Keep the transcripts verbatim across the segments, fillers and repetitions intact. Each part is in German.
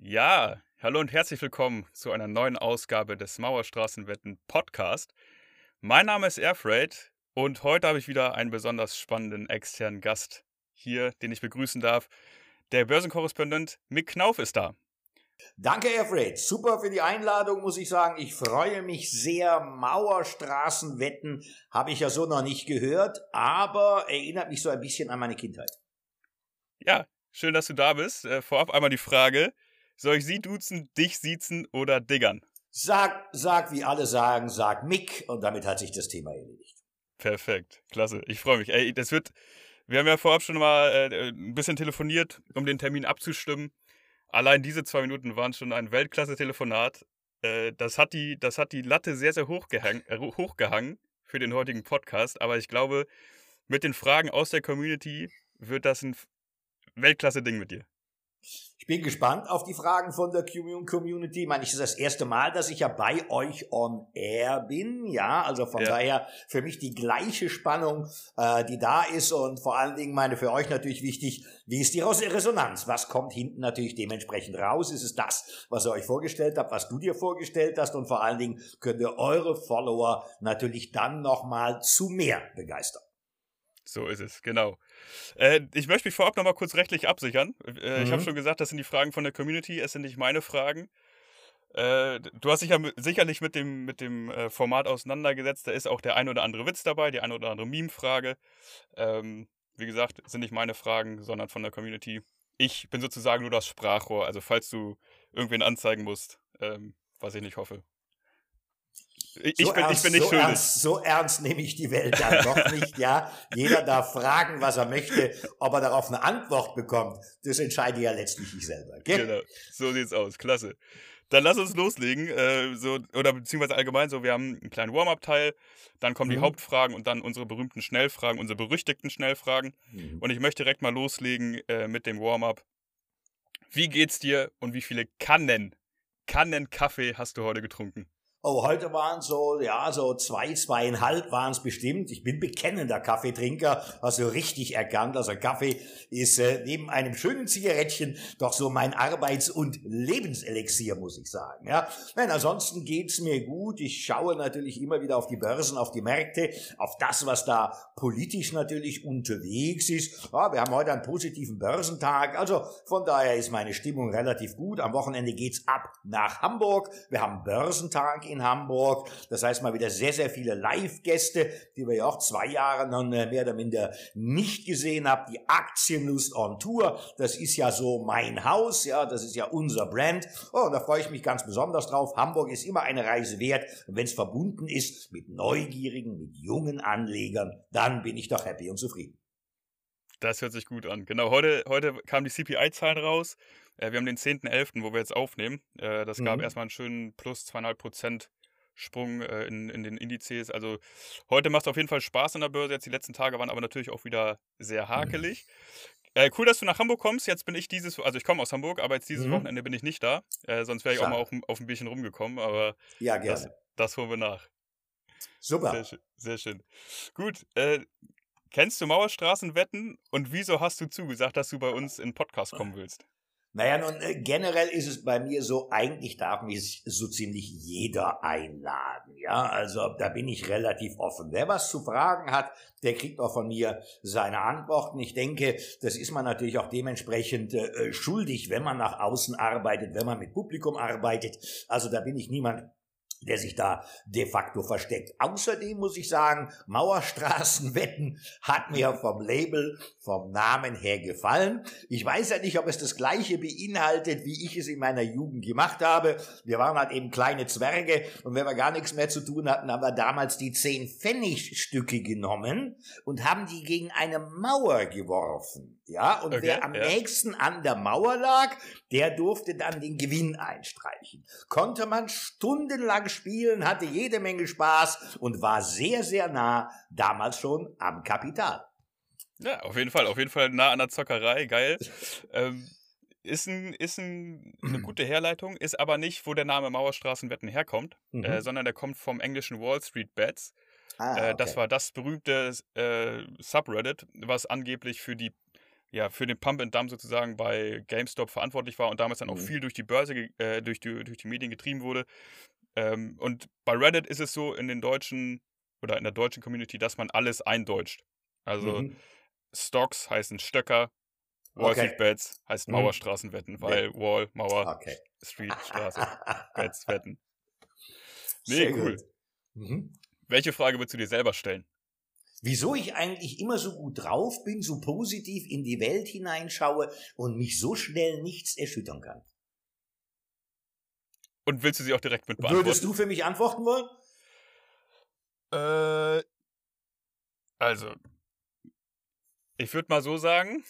Ja, hallo und herzlich willkommen zu einer neuen Ausgabe des Mauerstraßenwetten Podcast. Mein Name ist Airfreight und heute habe ich wieder einen besonders spannenden externen Gast hier, den ich begrüßen darf. Der Börsenkorrespondent Mick Knauf ist da. Danke, Airfreight. Super für die Einladung, muss ich sagen. Ich freue mich sehr. Mauerstraßenwetten habe ich ja so noch nicht gehört, aber erinnert mich so ein bisschen an meine Kindheit. Ja, schön, dass du da bist. Äh, vorab einmal die Frage, soll ich Sie duzen, dich siezen oder diggern? Sag, sag, wie alle sagen, sag Mick und damit hat sich das Thema erledigt. Perfekt, klasse. Ich freue mich. Ey, das wird, wir haben ja vorab schon mal äh, ein bisschen telefoniert, um den Termin abzustimmen. Allein diese zwei Minuten waren schon ein Weltklasse-Telefonat. Äh, das hat die, das hat die Latte sehr, sehr hochgehang, äh, hochgehangen für den heutigen Podcast. Aber ich glaube, mit den Fragen aus der Community wird das ein Weltklasse-Ding mit dir. Ich bin gespannt auf die Fragen von der Community. Ich meine, es ist das erste Mal, dass ich ja bei euch on air bin. Ja, also von ja. daher für mich die gleiche Spannung, äh, die da ist. Und vor allen Dingen, meine, für euch natürlich wichtig, wie ist die Resonanz? Was kommt hinten natürlich dementsprechend raus? Ist es das, was ihr euch vorgestellt habt, was du dir vorgestellt hast? Und vor allen Dingen könnt ihr eure Follower natürlich dann nochmal zu mehr begeistern. So ist es, genau. Äh, ich möchte mich vorab nochmal kurz rechtlich absichern. Äh, mhm. Ich habe schon gesagt, das sind die Fragen von der Community, es sind nicht meine Fragen. Äh, du hast dich ja sicherlich mit dem, mit dem äh, Format auseinandergesetzt. Da ist auch der ein oder andere Witz dabei, die ein oder andere Meme-Frage. Ähm, wie gesagt, sind nicht meine Fragen, sondern von der Community. Ich bin sozusagen nur das Sprachrohr, also falls du irgendwen anzeigen musst, ähm, was ich nicht hoffe. Ich, so ich, bin, ernst, ich bin nicht so schuldig. Ernst, so ernst nehme ich die Welt dann doch nicht, ja. Jeder darf fragen, was er möchte, ob er darauf eine Antwort bekommt. Das entscheide ja letztlich ich selber, gell? Genau, so sieht's aus, klasse. Dann lass uns loslegen, äh, so, oder beziehungsweise allgemein so, wir haben einen kleinen Warm-Up-Teil, dann kommen mhm. die Hauptfragen und dann unsere berühmten Schnellfragen, unsere berüchtigten Schnellfragen. Mhm. Und ich möchte direkt mal loslegen äh, mit dem Warm-Up. Wie geht's dir und wie viele Kannen, Kannen Kaffee hast du heute getrunken? Oh, heute waren es so, ja, so zwei, zweieinhalb waren es bestimmt. Ich bin bekennender Kaffeetrinker, hast du richtig erkannt. Also Kaffee ist äh, neben einem schönen Zigarettchen doch so mein Arbeits- und Lebenselixier, muss ich sagen. Ja, nein, ansonsten geht's mir gut. Ich schaue natürlich immer wieder auf die Börsen, auf die Märkte, auf das, was da politisch natürlich unterwegs ist. Ja, wir haben heute einen positiven Börsentag. Also von daher ist meine Stimmung relativ gut. Am Wochenende geht's ab nach Hamburg. Wir haben Börsentag in Hamburg. Das heißt mal wieder sehr, sehr viele Live-Gäste, die wir ja auch zwei Jahre noch mehr oder minder nicht gesehen haben. Die Aktienlust on Tour, das ist ja so mein Haus, ja, das ist ja unser Brand. Oh, und da freue ich mich ganz besonders drauf. Hamburg ist immer eine Reise wert. Und wenn es verbunden ist mit neugierigen, mit jungen Anlegern, dann bin ich doch happy und zufrieden. Das hört sich gut an. Genau, heute, heute kamen die C P I-Zahlen raus. Wir haben den zehnten elften, wo wir jetzt aufnehmen. Das gab mhm. erstmal einen schönen plus zwei Komma fünf Prozent Sprung in, in den Indizes. Also heute macht es auf jeden Fall Spaß an der Börse. Jetzt die letzten Tage waren aber natürlich auch wieder sehr hakelig. Mhm. Äh, cool, dass du nach Hamburg kommst. Jetzt bin ich dieses, also ich komme aus Hamburg, aber jetzt dieses mhm. Wochenende bin ich nicht da. Äh, sonst wäre ich Schade. auch mal auf, auf ein bisschen rumgekommen. Aber ja, gerne. Das, das holen wir nach. Super. Sehr schön. Sehr schön. Gut, äh, kennst du Mauerstraßenwetten und wieso hast du zugesagt, dass du bei uns in den Podcast kommen willst? Naja, nun, äh, generell ist es bei mir so, eigentlich darf mich so ziemlich jeder einladen, ja, also da bin ich relativ offen. Wer was zu fragen hat, der kriegt auch von mir seine Antworten. Ich denke, das ist man natürlich auch dementsprechend äh, schuldig, wenn man nach außen arbeitet, wenn man mit Publikum arbeitet. Also da bin ich niemand, der sich da de facto versteckt. Außerdem muss ich sagen, Mauerstraßenwetten hat mir vom Label, vom Namen her gefallen. Ich weiß ja nicht, ob es das Gleiche beinhaltet, wie ich es in meiner Jugend gemacht habe. Wir waren halt eben kleine Zwerge und wenn wir gar nichts mehr zu tun hatten, haben wir damals die zehn Pfennig Stücke genommen und haben die gegen eine Mauer geworfen. Ja, und okay, wer am ja. nächsten an der Mauer lag, der durfte dann den Gewinn einstreichen. Konnte man stundenlang spielen, hatte jede Menge Spaß und war sehr, sehr nah damals schon am Kapital. Ja, auf jeden Fall, auf jeden Fall nah an der Zockerei, geil. ähm, ist ein, ist ein, eine gute Herleitung, ist aber nicht, wo der Name Mauerstraßenwetten herkommt, mhm. äh, sondern der kommt vom englischen Wall Street Bets. Ah, okay. äh, das war das berühmte äh, Subreddit, was angeblich für die ja, für den Pump and Dump sozusagen bei GameStop verantwortlich war und damals dann auch Mhm. viel durch die Börse, ge- äh, durch die, durch die Medien getrieben wurde. Ähm, und bei Reddit ist es so in den deutschen oder in der deutschen Community, dass man alles eindeutscht. Also Mhm. Stocks heißen Stöcker, Wall Okay. Street Bets heißt Mhm. Mauerstraßenwetten, weil Wall, Mauer, Okay. Street, Straße, Bets, Wetten. Nee, Sehr cool. gut. Mhm. Welche Frage würdest du dir selber stellen? Wieso ich eigentlich immer so gut drauf bin, so positiv in die Welt hineinschaue und mich so schnell nichts erschüttern kann. Und willst du sie auch direkt mit beantworten? Würdest du für mich antworten wollen? Äh, also, ich würde mal so sagen,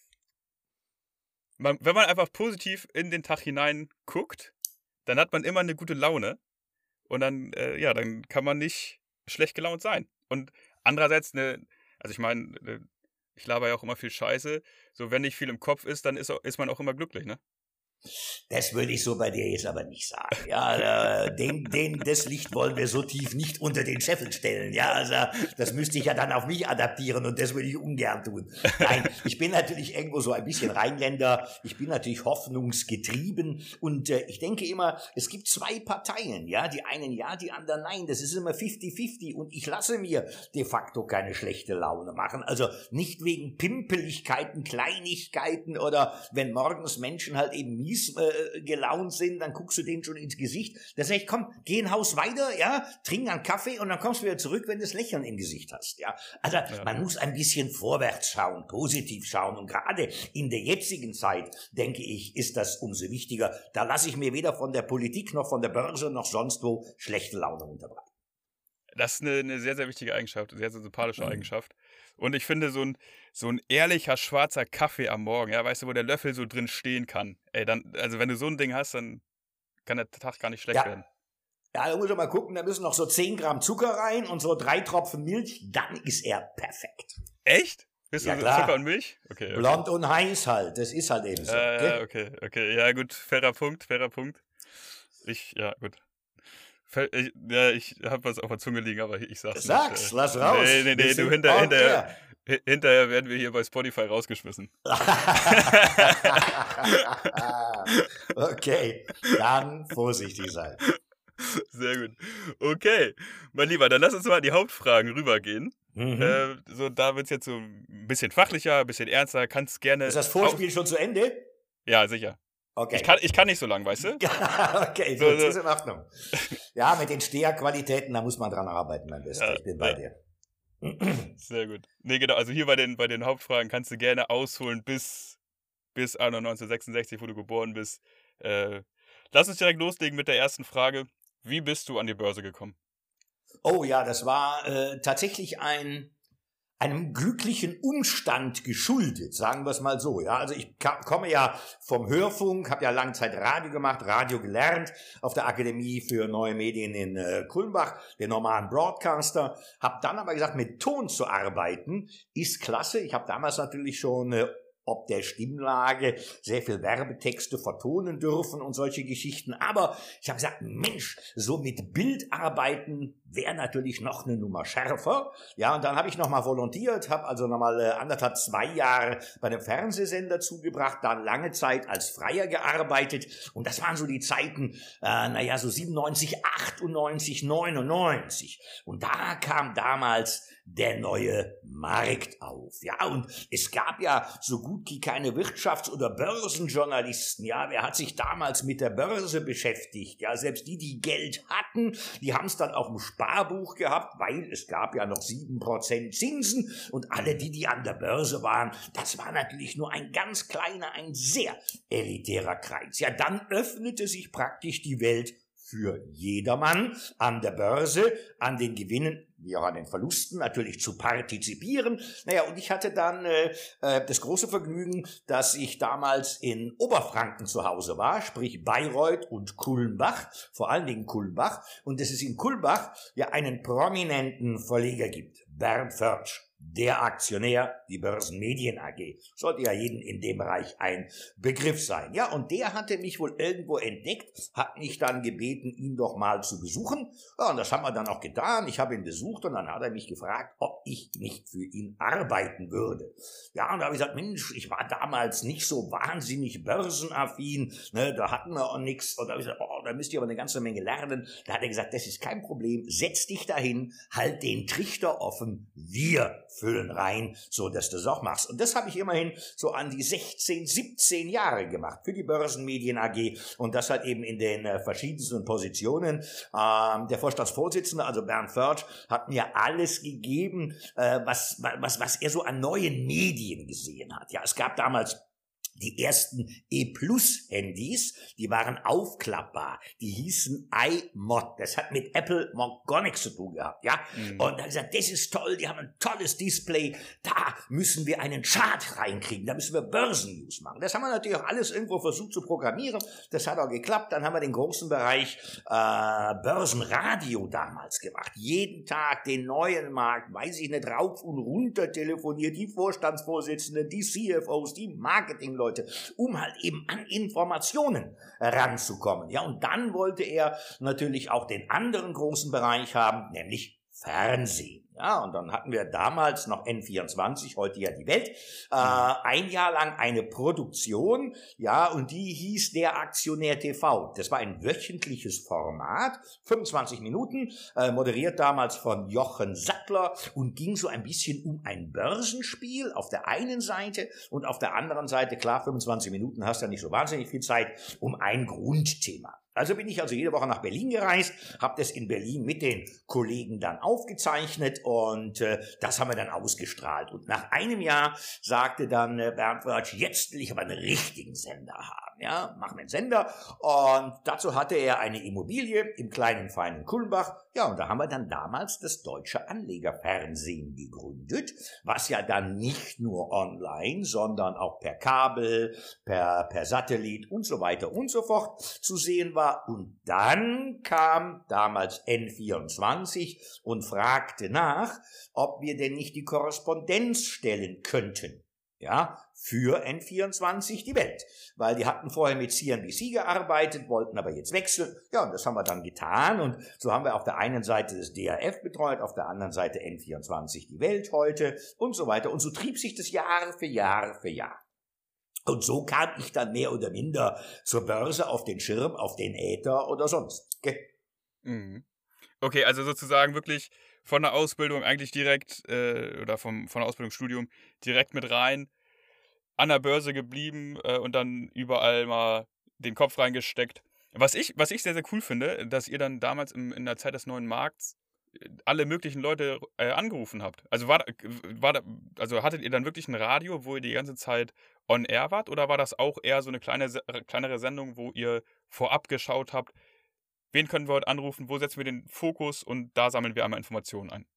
man, wenn man einfach positiv in den Tag hinein guckt, dann hat man immer eine gute Laune und dann, äh, ja, dann kann man nicht schlecht gelaunt sein. Und andererseits, ne, also ich meine, ne, ich laber ja auch immer viel Scheiße, so wenn nicht viel im Kopf ist, dann ist, auch, ist man auch immer glücklich, ne? Das würde ich so bei dir jetzt aber nicht sagen. Ja, äh, den, den, das Licht wollen wir so tief nicht unter den Scheffel stellen. Ja, also das müsste ich ja dann auf mich adaptieren und das würde ich ungern tun. Nein, ich bin natürlich irgendwo so ein bisschen Rheinländer. Ich bin natürlich hoffnungsgetrieben und äh, ich denke immer, es gibt zwei Parteien. Ja, die einen ja, die anderen nein. Das ist immer fifty fifty und ich lasse mir de facto keine schlechte Laune machen. Also nicht wegen Pimpeligkeiten, Kleinigkeiten oder wenn morgens Menschen halt eben mies äh, gelaunt sind, dann guckst du denen schon ins Gesicht. Da sag ich, komm, geh ein Haus weiter, ja, trink einen Kaffee und dann kommst du wieder zurück, wenn du das Lächeln im Gesicht hast, ja. Also Ja. man muss ein bisschen vorwärts schauen, positiv schauen und gerade in der jetzigen Zeit, denke ich, ist das umso wichtiger. Da lasse ich mir weder von der Politik noch von der Börse noch sonst wo schlechte Laune unterbreiten. Das ist eine, eine sehr, sehr wichtige Eigenschaft, sehr, sehr sympathische mhm. Eigenschaft. Und ich finde, so ein, so ein ehrlicher schwarzer Kaffee am Morgen, ja, weißt du, wo der Löffel so drin stehen kann. Ey, dann, also wenn du so ein Ding hast, dann kann der Tag gar nicht schlecht ja. werden. Ja, da muss ich mal gucken, da müssen noch so zehn Gramm Zucker rein und so drei Tropfen Milch, dann ist er perfekt. Echt? Bist ja, du klar. Zucker und Milch? Okay, okay. Blond und heiß halt, das ist halt eben so. Äh, okay, okay, ja gut, fairer Punkt, fairer Punkt. Ich, ja gut. Ich, ja, ich habe was auf der Zunge liegen, aber ich sag's, sag's nicht. Sag's, lass raus. Nee, nee, nee, du hinter, hinterher, hinterher werden wir hier bei Spotify rausgeschmissen. Okay, dann vorsichtig sein. Sehr gut. Okay, mein Lieber, dann lass uns mal in die Hauptfragen rübergehen. Mhm. Äh, so, da wird's jetzt so ein bisschen fachlicher, ein bisschen ernster. Kannst gerne. Ist das Vorspiel schon zu Ende? Ja, sicher. Okay. Ich kann, ich kann nicht so lang, weißt du? Okay, so, gut, so. Das ist in Ordnung. Ja, mit den Steherqualitäten, da muss man dran arbeiten, mein Bester. Ja, ich bin bei ja. dir. Sehr gut. Nee, genau. Also hier bei den, bei den Hauptfragen kannst du gerne ausholen bis, bis neunzehnhundertsechsundsechzig, wo du geboren bist. Äh, lass uns direkt loslegen mit der ersten Frage. Wie bist du an die Börse gekommen? Oh ja, das war äh, tatsächlich ein einem glücklichen Umstand geschuldet, sagen wir es mal so. Ja, also ich komme ja vom Hörfunk, habe ja lange Zeit Radio gemacht, Radio gelernt auf der Akademie für Neue Medien in äh, Kulmbach, den normalen Broadcaster. Habe dann aber gesagt, mit Ton zu arbeiten ist klasse. Ich habe damals natürlich schon äh, ob der Stimmlage sehr viel Werbetexte vertonen dürfen und solche Geschichten. Aber ich habe gesagt, Mensch, so mit Bild arbeiten wäre natürlich noch eine Nummer schärfer. Ja, und dann habe ich nochmal volontiert, habe also nochmal äh, anderthalb, zwei Jahre bei einem Fernsehsender zugebracht, dann lange Zeit als Freier gearbeitet. Und das waren so die Zeiten, äh, naja, so siebenundneunzig, achtundneunzig, neunundneunzig. Und da kam damals der neue Markt auf. Ja, und es gab ja so gut wie keine Wirtschafts- oder Börsenjournalisten. Ja, wer hat sich damals mit der Börse beschäftigt? Ja, selbst die, die Geld hatten, die haben es dann auf dem Sparbuch gehabt, weil es gab ja noch sieben Prozent Zinsen und alle die, die an der Börse waren, das war natürlich nur ein ganz kleiner, ein sehr elitärer Kreis. Ja, dann öffnete sich praktisch die Welt für jedermann an der Börse, an den Gewinnen, wie auch an den Verlusten natürlich zu partizipieren. Naja, und ich hatte dann äh, das große Vergnügen, dass ich damals in Oberfranken zu Hause war, sprich Bayreuth und Kulmbach, vor allen Dingen Kulmbach, und dass es in Kulmbach ja einen prominenten Verleger gibt, Bernd Förtsch. der Aktionär, die Börsenmedien A G. Sollte ja jedem in dem Bereich ein Begriff sein. Ja, und der hatte mich wohl irgendwo entdeckt, hat mich dann gebeten, ihn doch mal zu besuchen. Ja, und das haben wir dann auch getan. Ich habe ihn besucht und dann hat er mich gefragt, ob ich nicht für ihn arbeiten würde. Ja, und da habe ich gesagt, Mensch, ich war damals nicht so wahnsinnig börsenaffin, ne, da hatten wir auch nichts. Und da habe ich gesagt, oh, da müsst ihr aber eine ganze Menge lernen. Da hat er gesagt, das ist kein Problem, setz dich dahin, halt den Trichter offen, wir füllen rein, so dass du das auch machst. Und das habe ich immerhin so an die sechzehn, siebzehn Jahre gemacht für die Börsenmedien A G und das halt eben in den äh, verschiedensten Positionen. Ähm, der Vorstandsvorsitzende, also Bernd Förtsch, hat mir alles gegeben, äh, was, was, was er so an neuen Medien gesehen hat. Ja, es gab damals die ersten E Plus Handys, die waren aufklappbar, die hießen iMod, das hat mit Apple gar nichts zu tun gehabt, ja, mhm. Und er hat gesagt, das ist toll, die haben ein tolles Display, da müssen wir einen Chart reinkriegen, da müssen wir Börsennews machen. Das haben wir natürlich auch alles irgendwo versucht zu programmieren, das hat auch geklappt, dann haben wir den großen Bereich äh, Börsenradio damals gemacht, jeden Tag den neuen Markt, weiß ich nicht, rauf und runter telefoniert, die Vorstandsvorsitzenden, die C F Os, die Marketingleute, um halt eben an Informationen ranzukommen. Ja, und dann wollte er natürlich auch den anderen großen Bereich haben, nämlich Fernsehen. Ja, und dann hatten wir damals noch N vierundzwanzig, heute ja die Welt, äh, ein Jahr lang eine Produktion, ja, und die hieß Der Aktionär T V. Das war ein wöchentliches Format, fünfundzwanzig Minuten, äh, moderiert damals von Jochen Sattler und ging so ein bisschen um ein Börsenspiel auf der einen Seite und auf der anderen Seite, klar, fünfundzwanzig Minuten hast ja nicht so wahnsinnig viel Zeit, um ein Grundthema. Also bin ich also jede Woche nach Berlin gereist, habe das in Berlin mit den Kollegen dann aufgezeichnet und äh, das haben wir dann ausgestrahlt. Und nach einem Jahr sagte dann äh, Bernd Förtsch, jetzt will ich aber einen richtigen Sender haben. Ja, machen wir einen Sender. Und dazu hatte er eine Immobilie im kleinen, feinen Kulmbach. Ja, und da haben wir dann damals das Deutsche Anlegerfernsehen gegründet, was ja dann nicht nur online, sondern auch per Kabel, per, per Satellit und so weiter und so fort zu sehen war. Und dann kam damals N vierundzwanzig und fragte nach, ob wir denn nicht die Korrespondenz stellen könnten. Ja, für N vierundzwanzig die Welt. Weil die hatten vorher mit C N B C gearbeitet, wollten aber jetzt wechseln. Ja, und das haben wir dann getan. Und so haben wir auf der einen Seite das D R F betreut, auf der anderen Seite N vierundzwanzig die Welt heute und so weiter. Und so trieb sich das Jahr für Jahr für Jahr. Und so kam ich dann mehr oder minder zur Börse, auf den Schirm, auf den Äther oder sonst. Okay, mhm. Okay, also sozusagen wirklich von der Ausbildung eigentlich direkt, äh, oder vom, von der Ausbildung, Studium direkt mit rein, an der Börse geblieben äh, und dann überall mal den Kopf reingesteckt. Was ich, was ich sehr, sehr cool finde, dass ihr dann damals im, in der Zeit des neuen Markts alle möglichen Leute äh, angerufen habt. Also war, war da, also hattet ihr dann wirklich ein Radio, wo ihr die ganze Zeit on air wart, oder war das auch eher so eine kleine, kleinere Sendung, wo ihr vorab geschaut habt, wen können wir heute anrufen, wo setzen wir den Fokus und da sammeln wir einmal Informationen ein?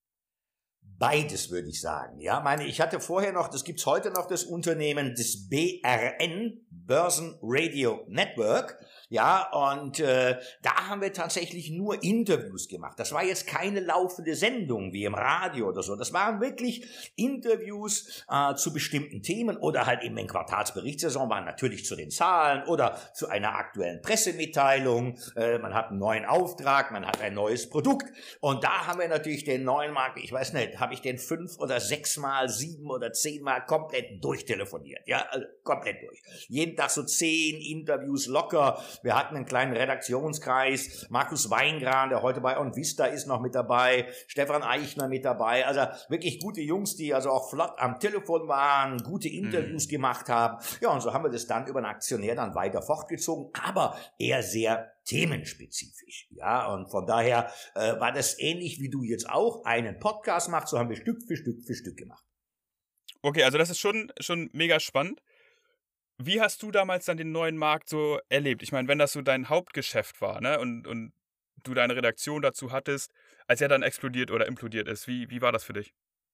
Beides würde ich sagen. Ja, meine, ich hatte vorher noch, das gibt's heute noch, das Unternehmen des B R N, Börsen Radio Network. Ja, und äh, da haben wir tatsächlich nur Interviews gemacht. Das war jetzt keine laufende Sendung wie im Radio oder so. Das waren wirklich Interviews äh, zu bestimmten Themen oder halt eben in Quartalsberichtssaison waren natürlich zu den Zahlen oder zu einer aktuellen Pressemitteilung. Äh, man hat einen neuen Auftrag, man hat ein neues Produkt. Und da haben wir natürlich den neuen Markt, ich weiß nicht, habe ich den fünf oder sechsmal, sieben oder zehnmal komplett durchtelefoniert. Ja, also komplett durch. Jeden Tag so zehn Interviews locker. Wir hatten einen kleinen Redaktionskreis. Markus Weingran, der heute bei OnVista ist, noch mit dabei. Stefan Eichner mit dabei. Also wirklich gute Jungs, die also auch flott am Telefon waren, gute Interviews mhm. gemacht haben. Ja, und so haben wir das dann über einen Aktionär dann weiter fortgezogen, aber eher sehr themenspezifisch. Ja, und von daher äh, war das ähnlich wie du jetzt auch einen Podcast machst. So haben wir Stück für Stück für Stück gemacht. Okay, also das ist schon, schon mega spannend. Wie hast du damals dann den neuen Markt so erlebt? Ich meine, wenn das so dein Hauptgeschäft war, ne, und, und du deine Redaktion dazu hattest, als er dann explodiert oder implodiert ist, wie, wie war das für dich?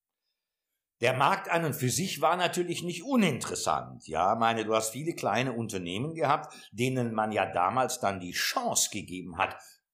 Der Markt an und für sich war natürlich nicht uninteressant. Ja, meine, du hast viele kleine Unternehmen gehabt, denen man ja damals dann die Chance gegeben hat,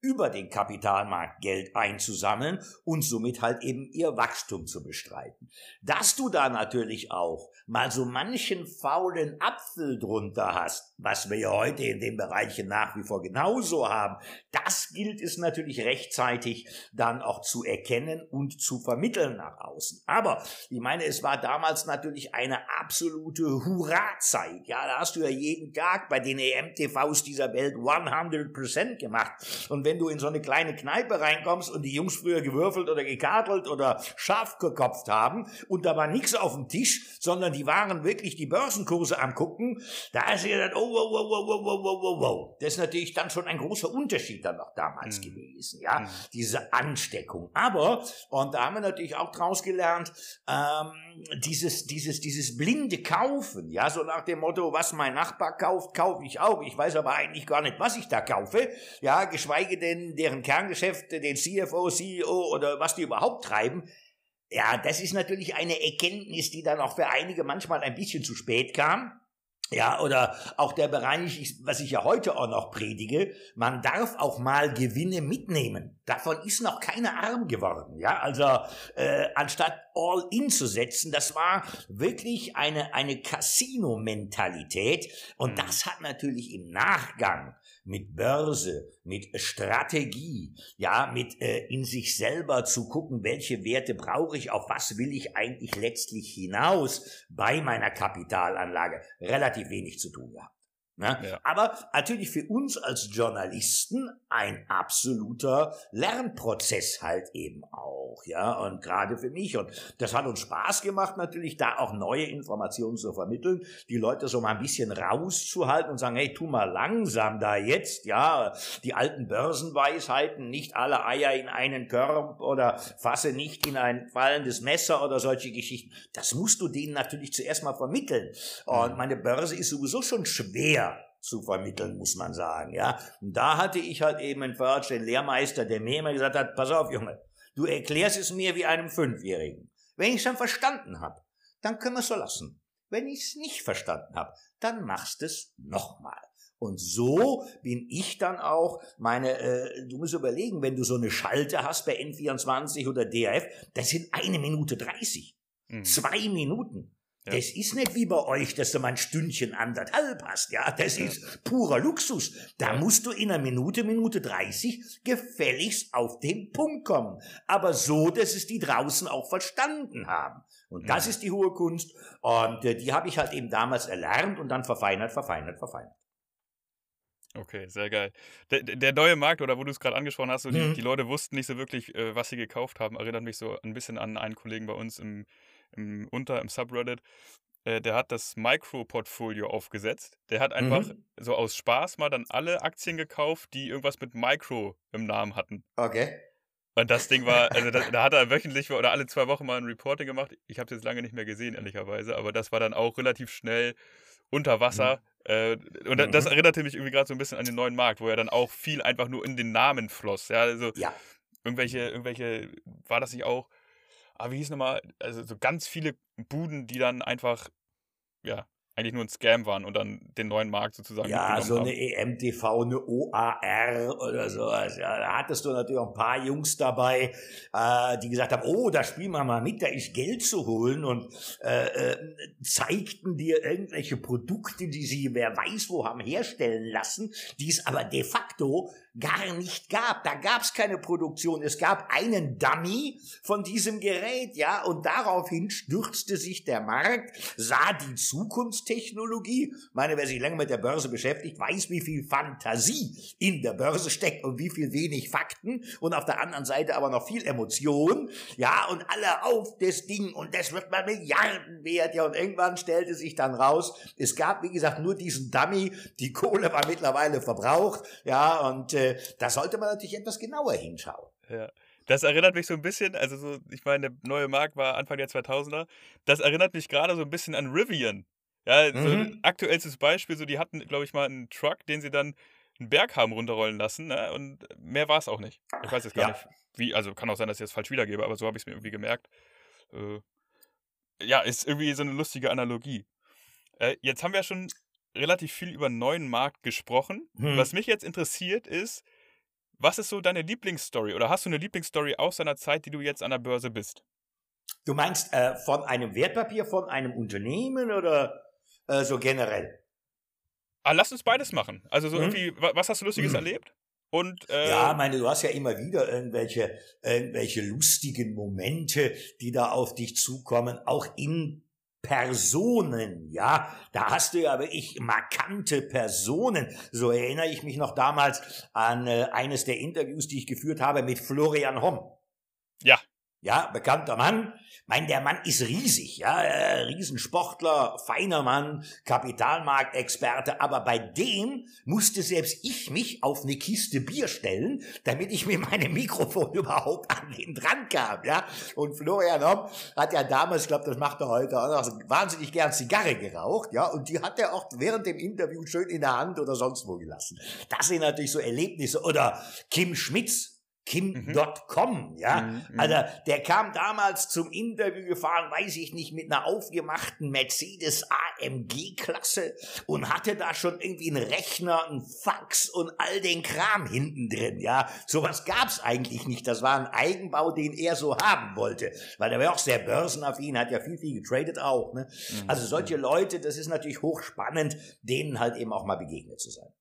über den Kapitalmarkt Geld einzusammeln und somit halt eben ihr Wachstum zu bestreiten. Dass du da natürlich auch mal so manchen faulen Apfel drunter hast, was wir ja heute in den Bereichen nach wie vor genauso haben, das gilt es natürlich rechtzeitig dann auch zu erkennen und zu vermitteln nach außen. Aber ich meine, es war damals natürlich eine absolute Hurra-Zeit. Ja, da hast du ja jeden Tag bei den E M T Vs dieser Welt hundert Prozent gemacht. Und wenn du in so eine kleine Kneipe reinkommst und die Jungs früher gewürfelt oder gekartelt oder scharf gekopft haben und da war nichts auf dem Tisch, sondern die waren wirklich die Börsenkurse am gucken, da hast du gedacht, oh, wow, wow, wow, wow, wow, wow, wow. Das ist natürlich dann schon ein großer Unterschied dann noch damals mhm. gewesen, ja, mhm. diese Ansteckung. Aber, und da haben wir natürlich auch draus gelernt, ähm, dieses, dieses, dieses blinde Kaufen, ja, so nach dem Motto, was mein Nachbar kauft, kaufe ich auch. Ich weiß aber eigentlich gar nicht, was ich da kaufe, ja, geschweige denn deren Kerngeschäfte, den C F O, C E O oder was die überhaupt treiben. Ja, das ist natürlich eine Erkenntnis, die dann auch für einige manchmal ein bisschen zu spät kam. Ja, oder auch der Bereich, was ich ja heute auch noch predige, man darf auch mal Gewinne mitnehmen. Davon ist noch keiner arm geworden. Ja, also äh, anstatt all in zu setzen, das war wirklich eine eine Casino-Mentalität. Und das hat natürlich im Nachgang mit Börse, mit Strategie, ja, mit äh, in sich selber zu gucken, welche Werte brauche ich, auf was will ich eigentlich letztlich hinaus bei meiner Kapitalanlage, relativ wenig zu tun gehabt. Ne? Ja. Aber natürlich für uns als Journalisten ein absoluter Lernprozess halt eben auch, ja, und gerade für mich. Und das hat uns Spaß gemacht, natürlich da auch neue Informationen zu vermitteln, die Leute so mal ein bisschen rauszuhalten und sagen, hey, tu mal langsam da jetzt, ja, die alten Börsenweisheiten, nicht alle Eier in einen Korb oder fasse nicht in ein fallendes Messer oder solche Geschichten. Das musst du denen natürlich zuerst mal vermitteln. Und meine Börse ist sowieso schon schwer zu vermitteln, muss man sagen, ja. Und da hatte ich halt eben in Förtsch den Lehrmeister, der mir immer gesagt hat, pass auf, Junge, du erklärst es mir wie einem Fünfjährigen. Wenn ich es dann verstanden habe, dann können wir es so lassen. Wenn ich es nicht verstanden habe, dann machst es nochmal. Und so bin ich dann auch meine, äh, du musst überlegen, wenn du so eine Schalte hast bei N vierundzwanzig oder D R F, das sind eine Minute dreißig. Mhm. Zwei Minuten. Ja. Das ist nicht wie bei euch, dass du mal ein Stündchen anderthalb hast, ja. Das ja. ist purer Luxus. Da ja. musst du in einer Minute, Minute dreißig gefälligst auf den Punkt kommen. Aber so, dass es die draußen auch verstanden haben. Und das ja. ist die hohe Kunst. Und äh, die habe ich halt eben damals erlernt und dann verfeinert, verfeinert, verfeinert. Okay, sehr geil. Der, der neue Markt, oder wo du es gerade angesprochen hast, so die, hm. die Leute wussten nicht so wirklich, äh, was sie gekauft haben, erinnert mich so ein bisschen an einen Kollegen bei uns im Im Unter, im Subreddit, äh, der hat das Micro-Portfolio aufgesetzt. Der hat einfach mhm. so aus Spaß mal dann alle Aktien gekauft, die irgendwas mit Micro im Namen hatten. Okay. Und das Ding war, also da, da hat er wöchentlich oder alle zwei Wochen mal ein Reporting gemacht. Ich habe es jetzt lange nicht mehr gesehen, ehrlicherweise, aber das war dann auch relativ schnell unter Wasser. Mhm. Äh, und mhm. das erinnerte mich irgendwie gerade so ein bisschen an den neuen Markt, wo er dann auch viel einfach nur in den Namen floss. Ja, also ja. irgendwelche, irgendwelche, war das nicht auch, aber wie hieß nochmal, also so ganz viele Buden, die dann einfach, ja, eigentlich nur ein Scam waren und dann den neuen Markt sozusagen ja, so haben. eine E M T V, eine O A R oder sowas. Ja, da hattest du natürlich auch ein paar Jungs dabei, äh, die gesagt haben, oh, da spielen wir mal mit, da ist Geld zu holen und äh, äh, zeigten dir irgendwelche Produkte, die sie, wer weiß wo, haben herstellen lassen, die es aber de facto gar nicht gab. Da gab es keine Produktion. Es gab einen Dummy von diesem Gerät, ja, und daraufhin stürzte sich der Markt, sah die Zukunftstechnologie. Ich meine, wer sich länger mit der Börse beschäftigt, weiß, wie viel Fantasie in der Börse steckt und wie viel wenig Fakten und auf der anderen Seite aber noch viel Emotion, ja, und alle auf das Ding und das wird mal Milliarden wert, ja, und irgendwann stellte sich dann raus, es gab, wie gesagt, nur diesen Dummy, die Kohle war mittlerweile verbraucht, ja, und äh, da sollte man natürlich etwas genauer hinschauen. Ja. Das erinnert mich so ein bisschen, also so, ich meine, der neue Markt war Anfang der zweitausender, das erinnert mich gerade so ein bisschen an Rivian. Ja, so mhm. ein aktuellstes Beispiel, so die hatten, glaube ich, mal einen Truck, den sie dann einen Berg haben runterrollen lassen, ne? Und mehr war es auch nicht. Ich weiß jetzt gar ja. nicht, wie, also kann auch sein, dass ich das falsch wiedergebe, aber so habe ich es mir irgendwie gemerkt. Äh, ja, ist irgendwie so eine lustige Analogie. Äh, jetzt haben wir ja schon relativ viel über den neuen Markt gesprochen. Hm. Was mich jetzt interessiert ist, was ist so deine Lieblingsstory? Oder hast du eine Lieblingsstory aus deiner Zeit, die du jetzt an der Börse bist? Du meinst äh, von einem Wertpapier, von einem Unternehmen oder äh, so generell? Ah, lass uns beides machen. Also so Hm? irgendwie, wa- was hast du Lustiges erlebt? Und äh, Ja, meine, du hast ja immer wieder irgendwelche, irgendwelche lustigen Momente, die da auf dich zukommen, auch in Personen, ja. Da hast du ja wirklich markante Personen. So erinnere ich mich noch damals an äh, eines der Interviews, die ich geführt habe mit Florian Homm. ja, Ja, bekannter Mann. Mein, der Mann ist riesig, ja, äh, Riesensportler, feiner Mann, Kapitalmarktexperte, aber bei dem musste selbst ich mich auf eine Kiste Bier stellen, damit ich mit meinem Mikrofon überhaupt an den dran kam, ja. Und Florian Homm hat ja damals, ich glaube, das macht er heute auch noch, wahnsinnig gern Zigarre geraucht, ja, und die hat er auch während dem Interview schön in der Hand oder sonst wo gelassen. Das sind natürlich so Erlebnisse. Oder Kim Schmitz, Kim Mhm. Punkt com, ja. Mhm, mhm. Also, der kam damals zum Interview gefahren, weiß ich nicht, mit einer aufgemachten Mercedes A M G-Klasse und hatte da schon irgendwie einen Rechner, einen Fax und all den Kram hinten drin, ja. Sowas gab's eigentlich nicht. Das war ein Eigenbau, den er so haben wollte. Weil er war auch sehr börsenaffin, hat ja viel, viel getradet auch, ne. Mhm. Also solche Leute, das ist natürlich hochspannend, denen halt eben auch mal begegnet zu sein.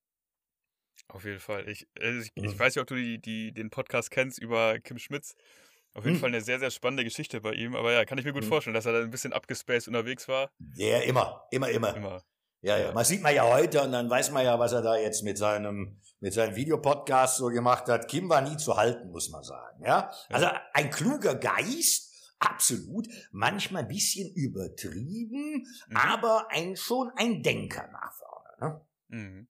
Auf jeden Fall. Ich, äh, ich, ich Mhm. weiß nicht, ob du die, die, den Podcast kennst über Kim Schmitz. Auf jeden Hm. Fall eine sehr, sehr spannende Geschichte bei ihm. Aber ja, kann ich mir gut Hm. vorstellen, dass er da ein bisschen abgespaced unterwegs war. Der immer, immer, immer. Immer. Ja, ja, Ja. man sieht man ja heute und dann weiß man ja, was er da jetzt mit seinem, mit seinem Videopodcast so gemacht hat. Kim war nie zu halten, muss man sagen, ja. Also ein kluger Geist, absolut, manchmal ein bisschen übertrieben, Mhm. aber ein, schon ein Denker nach vorne, ne? Mhm.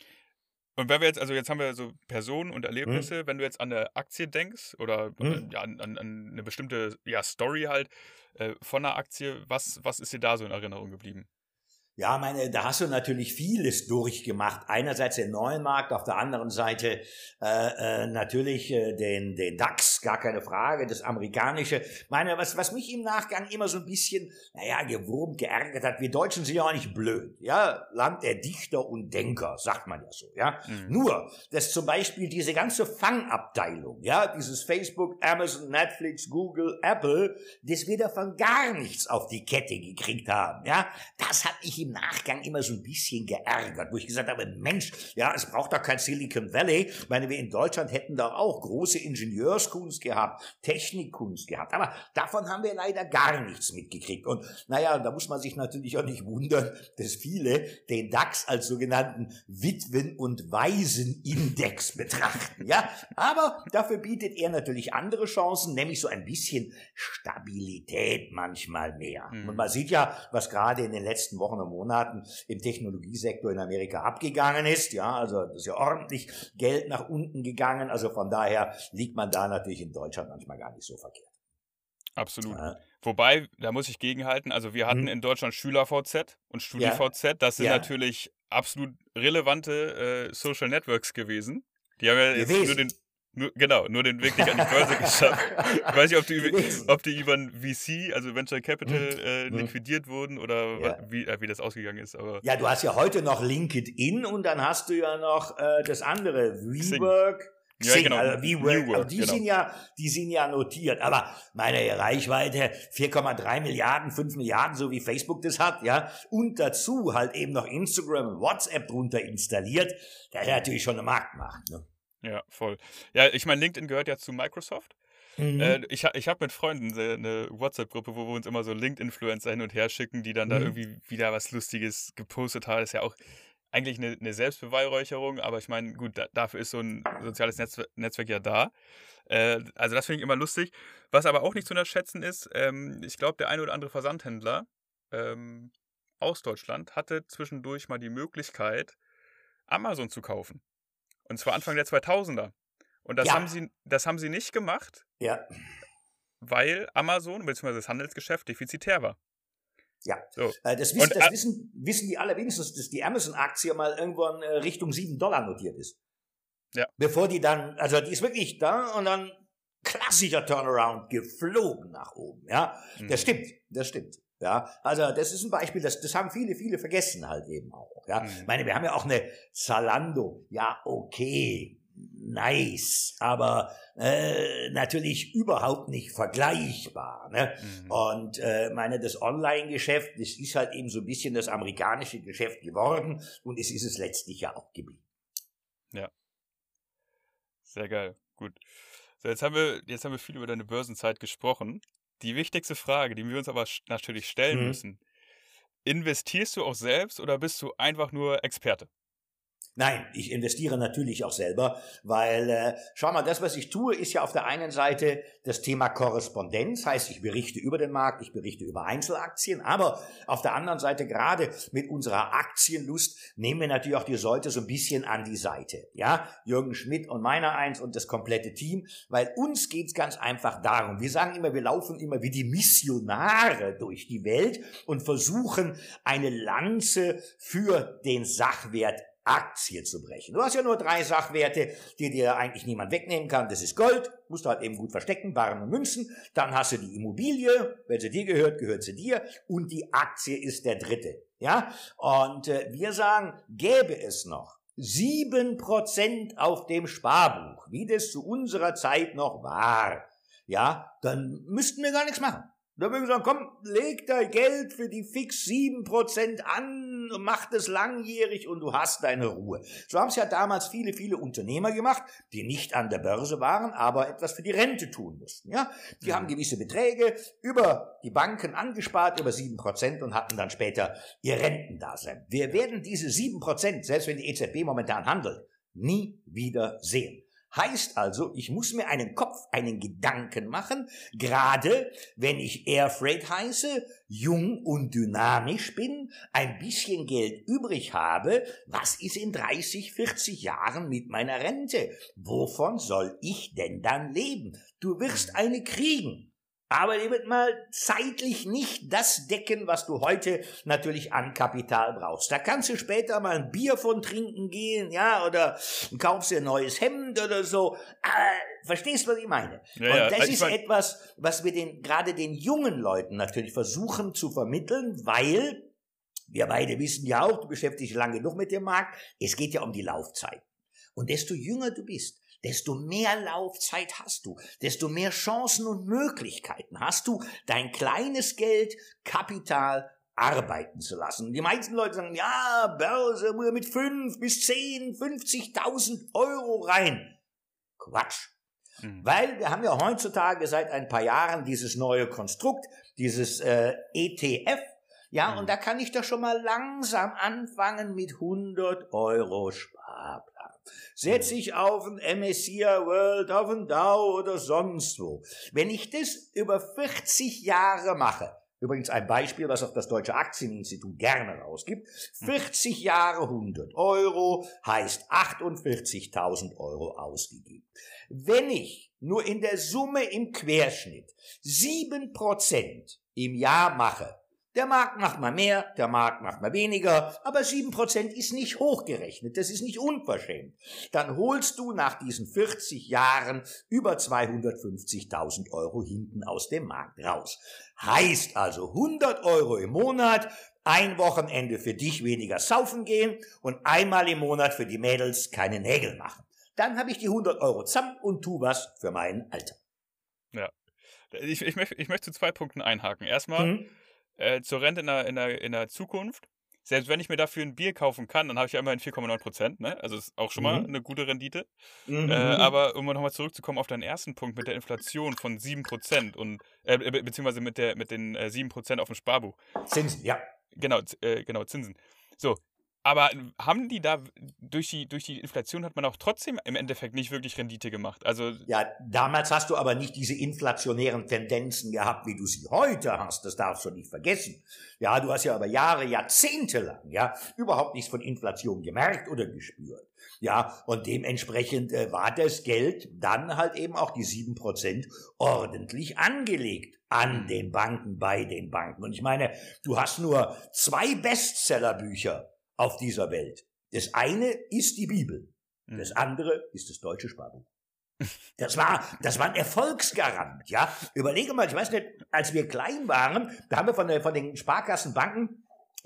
Und wenn wir jetzt, also jetzt haben wir so Personen und Erlebnisse, Hm? wenn du jetzt an eine Aktie denkst oder äh, Hm? ja, an, an, an eine bestimmte ja, Story halt äh, von einer Aktie, was, was ist dir da so in Erinnerung geblieben? Ja, meine, da hast du natürlich vieles durchgemacht. Einerseits den neuen Markt, auf der anderen Seite äh, äh, natürlich äh, den den DAX, gar keine Frage, das amerikanische. Meine, was was mich im Nachgang immer so ein bisschen, naja, gewurmt, geärgert hat. Wir Deutschen sind ja auch nicht blöd, ja, Land der Dichter und Denker, sagt man ja so, ja. Mhm. Nur, dass zum Beispiel diese ganze Fangabteilung, ja, dieses Facebook, Amazon, Netflix, Google, Apple, das wir davon gar nichts auf die Kette gekriegt haben, ja, das hat mich im Nachgang immer so ein bisschen geärgert, wo ich gesagt habe, Mensch, ja, es braucht doch kein Silicon Valley. Ich meine, wir in Deutschland hätten da auch große Ingenieurskunst gehabt, Technikkunst gehabt, aber davon haben wir leider gar nichts mitgekriegt. Und naja, da muss man sich natürlich auch nicht wundern, dass viele den DAX als sogenannten Witwen- und Waisenindex betrachten, ja. Aber dafür bietet er natürlich andere Chancen, nämlich so ein bisschen Stabilität manchmal mehr. Mhm. Und man sieht ja, was gerade in den letzten Wochen und Monaten im Technologiesektor in Amerika abgegangen ist. Ja, also das ist ja ordentlich Geld nach unten gegangen. Also von daher liegt man da natürlich in Deutschland manchmal gar nicht so verkehrt. Absolut. Ja. Wobei, da muss ich gegenhalten, also wir hatten Hm. in Deutschland Schüler-V Z und Ja. Studi-V Z, das sind Ja. natürlich absolut relevante äh, Social Networks gewesen. Die haben ja jetzt nur Gewesen. den, nur, genau, nur den Weg nicht an die Börse geschafft. Ich weiß nicht, ob die, über, Gewesen. ob die über ein V C, also Venture Capital, Hm. äh, Hm. liquidiert wurden oder Ja. wa- wie, äh, wie das ausgegangen ist. Aber Ja, du hast ja heute noch LinkedIn und dann hast du ja noch äh, das andere, Xing. WeWork. Ja, Xing, genau, also New WeWork, Work, aber die genau. sind ja, die sind ja notiert. Aber meine Reichweite vier Komma drei Milliarden, fünf Milliarden, so wie Facebook das hat, ja. Und dazu halt eben noch Instagram und WhatsApp drunter installiert. Das ist natürlich schon eine Marktmacht, ne? ja, voll. Ja, ich meine, LinkedIn gehört ja zu Microsoft. Mhm. Äh, ich ha- ich habe mit Freunden se- eine WhatsApp-Gruppe, wo wir uns immer so LinkedIn-Influencer hin und her schicken, die dann da Mhm. irgendwie wieder was Lustiges gepostet haben. Das ist ja auch eigentlich eine, eine Selbstbeweihräucherung, aber ich meine, gut, da, dafür ist so ein soziales Netzwer Netzwerk ja da. Äh, also das finde ich immer lustig. Was aber auch nicht zu unterschätzen ist, ähm, ich glaube, der eine oder andere Versandhändler ähm, aus Deutschland hatte zwischendurch mal die Möglichkeit, Amazon zu kaufen. Und zwar Anfang der zweitausender. Und das, Ja. haben sie, das haben sie nicht gemacht, Ja, weil Amazon bzw. das Handelsgeschäft defizitär war. ja. So. Äh, Das, wissen, Und, das äh, wissen, wissen die alle wenigstens, dass die Amazon-Aktie mal irgendwann äh, Richtung sieben Dollar notiert ist. Ja. Bevor die dann, also die ist wirklich da und dann klassischer Turnaround geflogen nach oben, ja. Mhm. Das stimmt, das stimmt. Ja, also das ist ein Beispiel, das, das haben viele, viele vergessen halt eben auch. Ja, Mhm. ich meine, wir haben ja auch eine Zalando. Ja, okay. nice, aber äh, natürlich überhaupt nicht vergleichbar. Ne? Mhm. Und äh, meine, das Online-Geschäft, das ist halt eben so ein bisschen das amerikanische Geschäft geworden und es ist es letztlich ja auch geblieben. Ja. Sehr geil. Gut. So, jetzt haben wir, jetzt haben wir viel über deine Börsenzeit gesprochen. Die wichtigste Frage, die wir uns aber natürlich stellen mhm. müssen: Investierst du auch selbst oder bist du einfach nur Experte? Nein, ich investiere natürlich auch selber, weil, äh, schau mal, das, was ich tue, ist ja auf der einen Seite das Thema Korrespondenz, heißt, ich berichte über den Markt, ich berichte über Einzelaktien, aber auf der anderen Seite, gerade mit unserer Aktienlust, nehmen wir natürlich auch die Leute so ein bisschen an die Seite, ja, Jürgen Schmidt und meiner eins und das komplette Team, weil uns geht's ganz einfach darum, wir sagen immer, wir laufen immer wie die Missionare durch die Welt und versuchen, eine Lanze für den Sachwert Aktie zu brechen. Du hast ja nur drei Sachwerte, die dir eigentlich niemand wegnehmen kann. Das ist Gold, musst du halt eben gut verstecken, Barren und Münzen. Dann hast du die Immobilie, wenn sie dir gehört, gehört sie dir. Und die Aktie ist der dritte. Ja, und äh, wir sagen, gäbe es noch sieben Prozent auf dem Sparbuch, wie das zu unserer Zeit noch war, ja, dann müssten wir gar nichts machen. Da würden wir sagen, komm, leg dein Geld für die fix sieben Prozent an, mach das langjährig und du hast deine Ruhe. So haben es ja damals viele, viele Unternehmer gemacht, die nicht an der Börse waren, aber etwas für die Rente tun mussten. Ja, Die mhm. haben gewisse Beträge über die Banken angespart, über sieben Prozent und hatten dann später ihr Rentendasein. Wir werden diese sieben Prozent, selbst wenn die E Z B momentan handelt, nie wieder sehen. Heißt also, ich muss mir einen Kopf, einen Gedanken machen, gerade wenn ich Airfreight heiße, jung und dynamisch bin, ein bisschen Geld übrig habe, was ist in dreißig, vierzig Jahren mit meiner Rente? Wovon soll ich denn dann leben? Du wirst eine kriegen. Aber die wird mal zeitlich nicht das decken, was du heute natürlich an Kapital brauchst. Da kannst du später mal ein Bier von trinken gehen, ja, oder kaufst dir ein neues Hemd oder so. Äh, verstehst du, was ich meine? Ja, und ja, das ich ist mein... etwas, was wir den, gerade den jungen Leuten natürlich versuchen zu vermitteln, weil wir beide wissen ja auch, du beschäftigst dich lange genug mit dem Markt, es geht ja um die Laufzeit. Und desto jünger du bist, desto mehr Laufzeit hast du, desto mehr Chancen und Möglichkeiten hast du, dein kleines Geld, Kapital arbeiten zu lassen. Die meisten Leute sagen, ja, Börse, mit fünf bis zehn, fünfzigtausend Euro rein. Quatsch. Mhm. Weil wir haben ja heutzutage seit ein paar Jahren dieses neue Konstrukt, dieses äh, E T F, ja, mhm. und da kann ich doch schon mal langsam anfangen mit hundert Euro Sparplan. Setze ich auf ein M S C I World, auf ein Dow oder sonst wo. Wenn ich das über vierzig Jahre mache, übrigens ein Beispiel, was auch das Deutsche Aktieninstitut gerne rausgibt, vierzig Jahre hundert Euro heißt achtundvierzigtausend Euro ausgegeben. Wenn ich nur in der Summe im Querschnitt sieben Prozent im Jahr mache, der Markt macht mal mehr, der Markt macht mal weniger, aber sieben Prozent ist nicht hochgerechnet, das ist nicht unverschämt. Dann holst du nach diesen vierzig Jahren über zweihundertfünfzigtausend Euro hinten aus dem Markt raus. Heißt also hundert Euro im Monat, ein Wochenende für dich weniger saufen gehen und einmal im Monat für die Mädels keine Nägel machen. Dann habe ich die hundert Euro zusammen und tu was für mein Alter. Ja, ich, ich, möchte, ich möchte zu zwei Punkten einhaken. Erstmal, hm? Äh, zur Rente in der, in, der, in der Zukunft, selbst wenn ich mir dafür ein Bier kaufen kann, dann habe ich ja immerhin vier Komma neun Prozent, ne? Also ist auch schon mal mhm. eine gute Rendite. Mhm. Äh, aber um nochmal zurückzukommen auf deinen ersten Punkt mit der Inflation von sieben Prozent und äh, be- beziehungsweise mit, der, mit den äh, sieben Prozent auf dem Sparbuch. Zinsen, ja. Genau, äh, genau, Zinsen. So, aber haben die da, durch die, durch die Inflation hat man auch trotzdem im Endeffekt nicht wirklich Rendite gemacht. Also ja, damals hast du aber nicht diese inflationären Tendenzen gehabt, wie du sie heute hast. Das darfst du nicht vergessen. Ja, du hast ja aber Jahre, Jahrzehnte lang, ja, überhaupt nichts von Inflation gemerkt oder gespürt. Ja, und dementsprechend äh, war das Geld dann halt eben auch die sieben Prozent ordentlich angelegt an den Banken, bei den Banken. Und ich meine, du hast nur zwei Bestsellerbücher auf dieser Welt. Das eine ist die Bibel, das andere ist das deutsche Sparbuch. Das war, das war ein Erfolgsgarant, ja. Überlege mal, ich weiß nicht, als wir klein waren, da haben wir von, der, von den Sparkassenbanken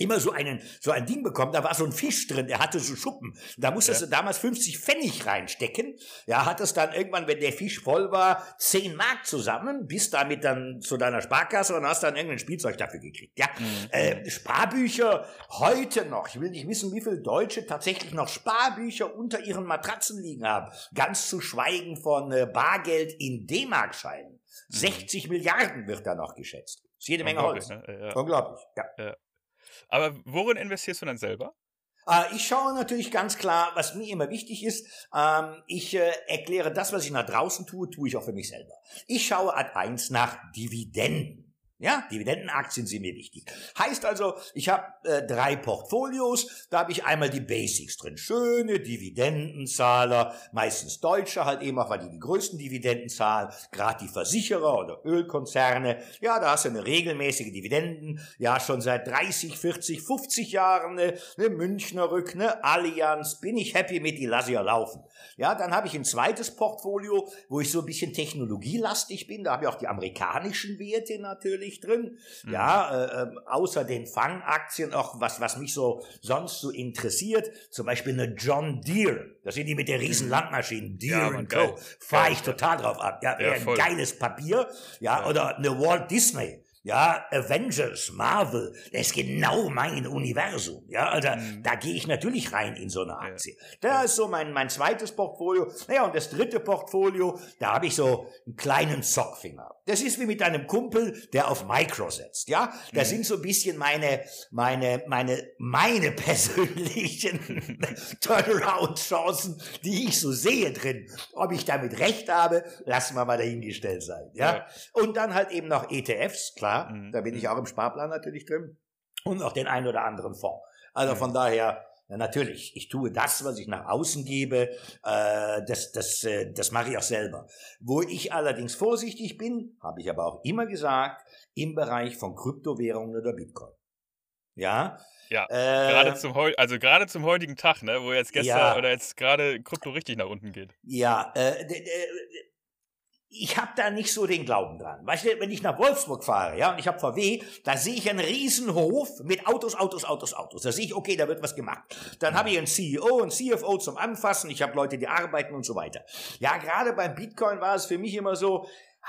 immer so einen so ein Ding bekommen, da war so ein Fisch drin, der hatte so Schuppen. Da musstest ja. du damals fünfzig Pfennig reinstecken. Ja, hattest dann irgendwann, wenn der Fisch voll war, zehn Mark zusammen, bist damit dann zu deiner Sparkasse und hast dann irgendein Spielzeug dafür gekriegt. Ja, mhm. äh, Sparbücher heute noch. Ich will nicht wissen, wie viele Deutsche tatsächlich noch Sparbücher unter ihren Matratzen liegen haben. Ganz zu schweigen von äh, Bargeld in D-Mark-Scheinen. Mhm. sechzig Milliarden wird da noch geschätzt. Das ist jede Menge Holz. Ne? Ja. Unglaublich, ja. ja. Aber worin investierst du dann selber? Äh, ich schaue natürlich ganz klar, was mir immer wichtig ist. Ähm, ich äh, erkläre das, was ich nach draußen tue, tue ich auch für mich selber. Ich schaue ad eins nach Dividenden. Ja, Dividendenaktien sind mir wichtig. Heißt also, ich habe äh, drei Portfolios, da habe ich einmal die Basics drin. Schöne Dividendenzahler, meistens Deutsche halt eben auch, weil die die größten Dividenden zahlen, gerade die Versicherer oder Ölkonzerne. Ja, da hast du eine regelmäßige Dividenden, ja schon seit dreißig, vierzig, fünfzig Jahren, eine, eine Münchner Rück, eine Allianz, bin ich happy mit, die lasse ich ja laufen. Ja, dann habe ich ein zweites Portfolio, wo ich so ein bisschen technologielastig bin, da habe ich auch die amerikanischen Werte natürlich drin, mhm. ja, äh, äh, außer den Fangaktien auch was, was mich so sonst so interessiert, zum Beispiel eine John Deere, das sind die mit der riesen Landmaschine, Deere ja, and Co. Fahre ich total drauf ab, ja, ja ein geiles Papier, ja, ja, oder eine Walt Disney. Ja, Avengers, Marvel, das ist genau mein Universum. Ja, also mhm. da gehe ich natürlich rein in so eine Aktie. Ja. Da ja. ist so mein mein zweites Portfolio. Naja, und das dritte Portfolio, da habe ich so einen kleinen Zockfinger. Das ist wie mit einem Kumpel, der auf Micro setzt. Ja, das mhm. sind so ein bisschen meine meine meine meine persönlichen Turnaround-Chancen, die ich so sehe drin. Ob ich damit recht habe, lassen wir mal dahingestellt sein. Ja, ja. Und dann halt eben noch E T Fs, klar. Da bin ich auch im Sparplan natürlich drin und auch den einen oder anderen Fonds. Also von daher, ja, natürlich, ich tue das, was ich nach außen gebe, äh, das, das, äh, das mache ich auch selber. Wo ich allerdings vorsichtig bin, habe ich aber auch immer gesagt, im Bereich von Kryptowährungen oder Bitcoin. Ja, ja, äh, gerade zum heu also gerade zum heutigen Tag, ne, wo jetzt gestern ja, oder jetzt gerade Krypto richtig nach unten geht. Ja, äh, ich habe da nicht so den Glauben dran. Weißt du, wenn ich nach Wolfsburg fahre, ja, und ich habe V W, da sehe ich einen Riesenhof mit Autos, Autos, Autos, Autos. Da sehe ich, okay, da wird was gemacht. Dann habe ich einen C E O, einen C F O zum Anfassen, ich habe Leute, die arbeiten und so weiter. Ja, gerade beim Bitcoin war es für mich immer so,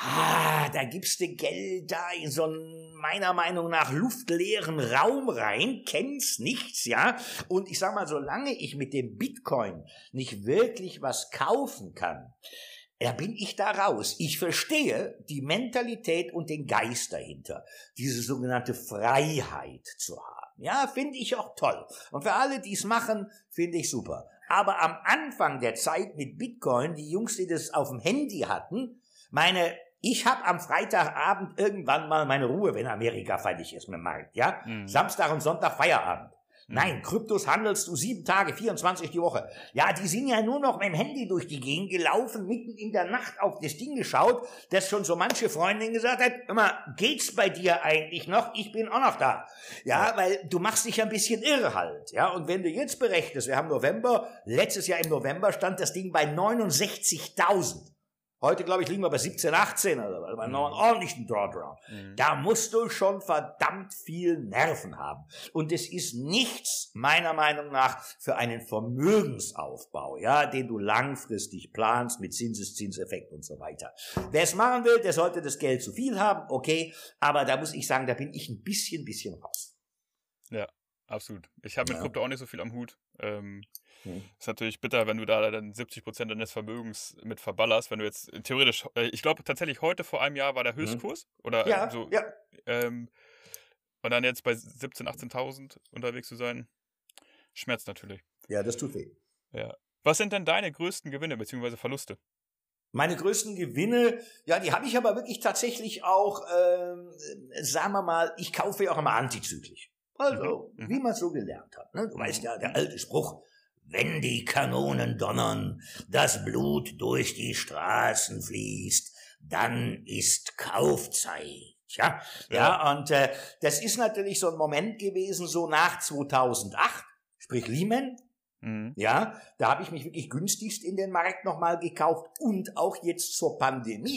ah, da gibst du Geld da in so einen, meiner Meinung nach, luftleeren Raum rein, kennst nichts, ja. Und ich sag mal, solange ich mit dem Bitcoin nicht wirklich was kaufen kann, da bin ich da raus. Ich verstehe die Mentalität und den Geist dahinter, diese sogenannte Freiheit zu haben. Ja, finde ich auch toll. Und für alle, die es machen, finde ich super. Aber am Anfang der Zeit mit Bitcoin, die Jungs, die das auf dem Handy hatten, meine, ich habe am Freitagabend irgendwann mal meine Ruhe, wenn Amerika fertig ist mit dem Markt, ja? Mhm. Samstag und Sonntag Feierabend. Nein, Kryptos handelst du sieben Tage, vierundzwanzig die Woche. Ja, die sind ja nur noch mit dem Handy durch die Gegend gelaufen, mitten in der Nacht auf das Ding geschaut, dass schon so manche Freundin gesagt hat, immer, geht's bei dir eigentlich noch? Ich bin auch noch da. Ja, ja, weil du machst dich ein bisschen irre halt. Ja, und wenn du jetzt berechnest, wir haben November, letztes Jahr im November stand das Ding bei neunundsechzigtausend. Heute, glaube ich, liegen wir bei siebzehn, achtzehn, also bei noch einen ordentlichen Drawdown. Mhm. Da musst du schon verdammt viel Nerven haben. Und es ist nichts, meiner Meinung nach, für einen Vermögensaufbau, ja, den du langfristig planst mit Zinseszinseffekt und so weiter. Wer es machen will, der sollte das Geld zu viel haben, okay, aber da muss ich sagen, da bin ich ein bisschen, bisschen raus. Ja, absolut. Ich habe mit ja. Krypto auch nicht so viel am Hut. Ähm, Hm. Ist natürlich bitter, wenn du da dann siebzig Prozent deines Vermögens mit verballerst, wenn du jetzt theoretisch, ich glaube tatsächlich heute vor einem Jahr war der Höchstkurs, hm. oder ja, so, ja. Ähm, und dann jetzt bei siebzehntausend, achtzehntausend unterwegs zu sein, schmerzt natürlich. Ja, das tut weh. Ja. Was sind denn deine größten Gewinne bzw. Verluste? Meine größten Gewinne, ja, die habe ich aber wirklich tatsächlich auch, ähm, sagen wir mal, ich kaufe ja auch immer antizyklisch. Also, mhm. wie man es so gelernt hat. Ne? Du weißt ja, der alte Spruch, wenn die Kanonen donnern, das Blut durch die Straßen fließt, dann ist Kaufzeit. Ja, ja, ja und äh, das ist natürlich so ein Moment gewesen, so nach zweitausendacht, sprich Lehman. Mhm. Ja, da habe ich mich wirklich günstigst in den Markt nochmal gekauft und auch jetzt zur Pandemie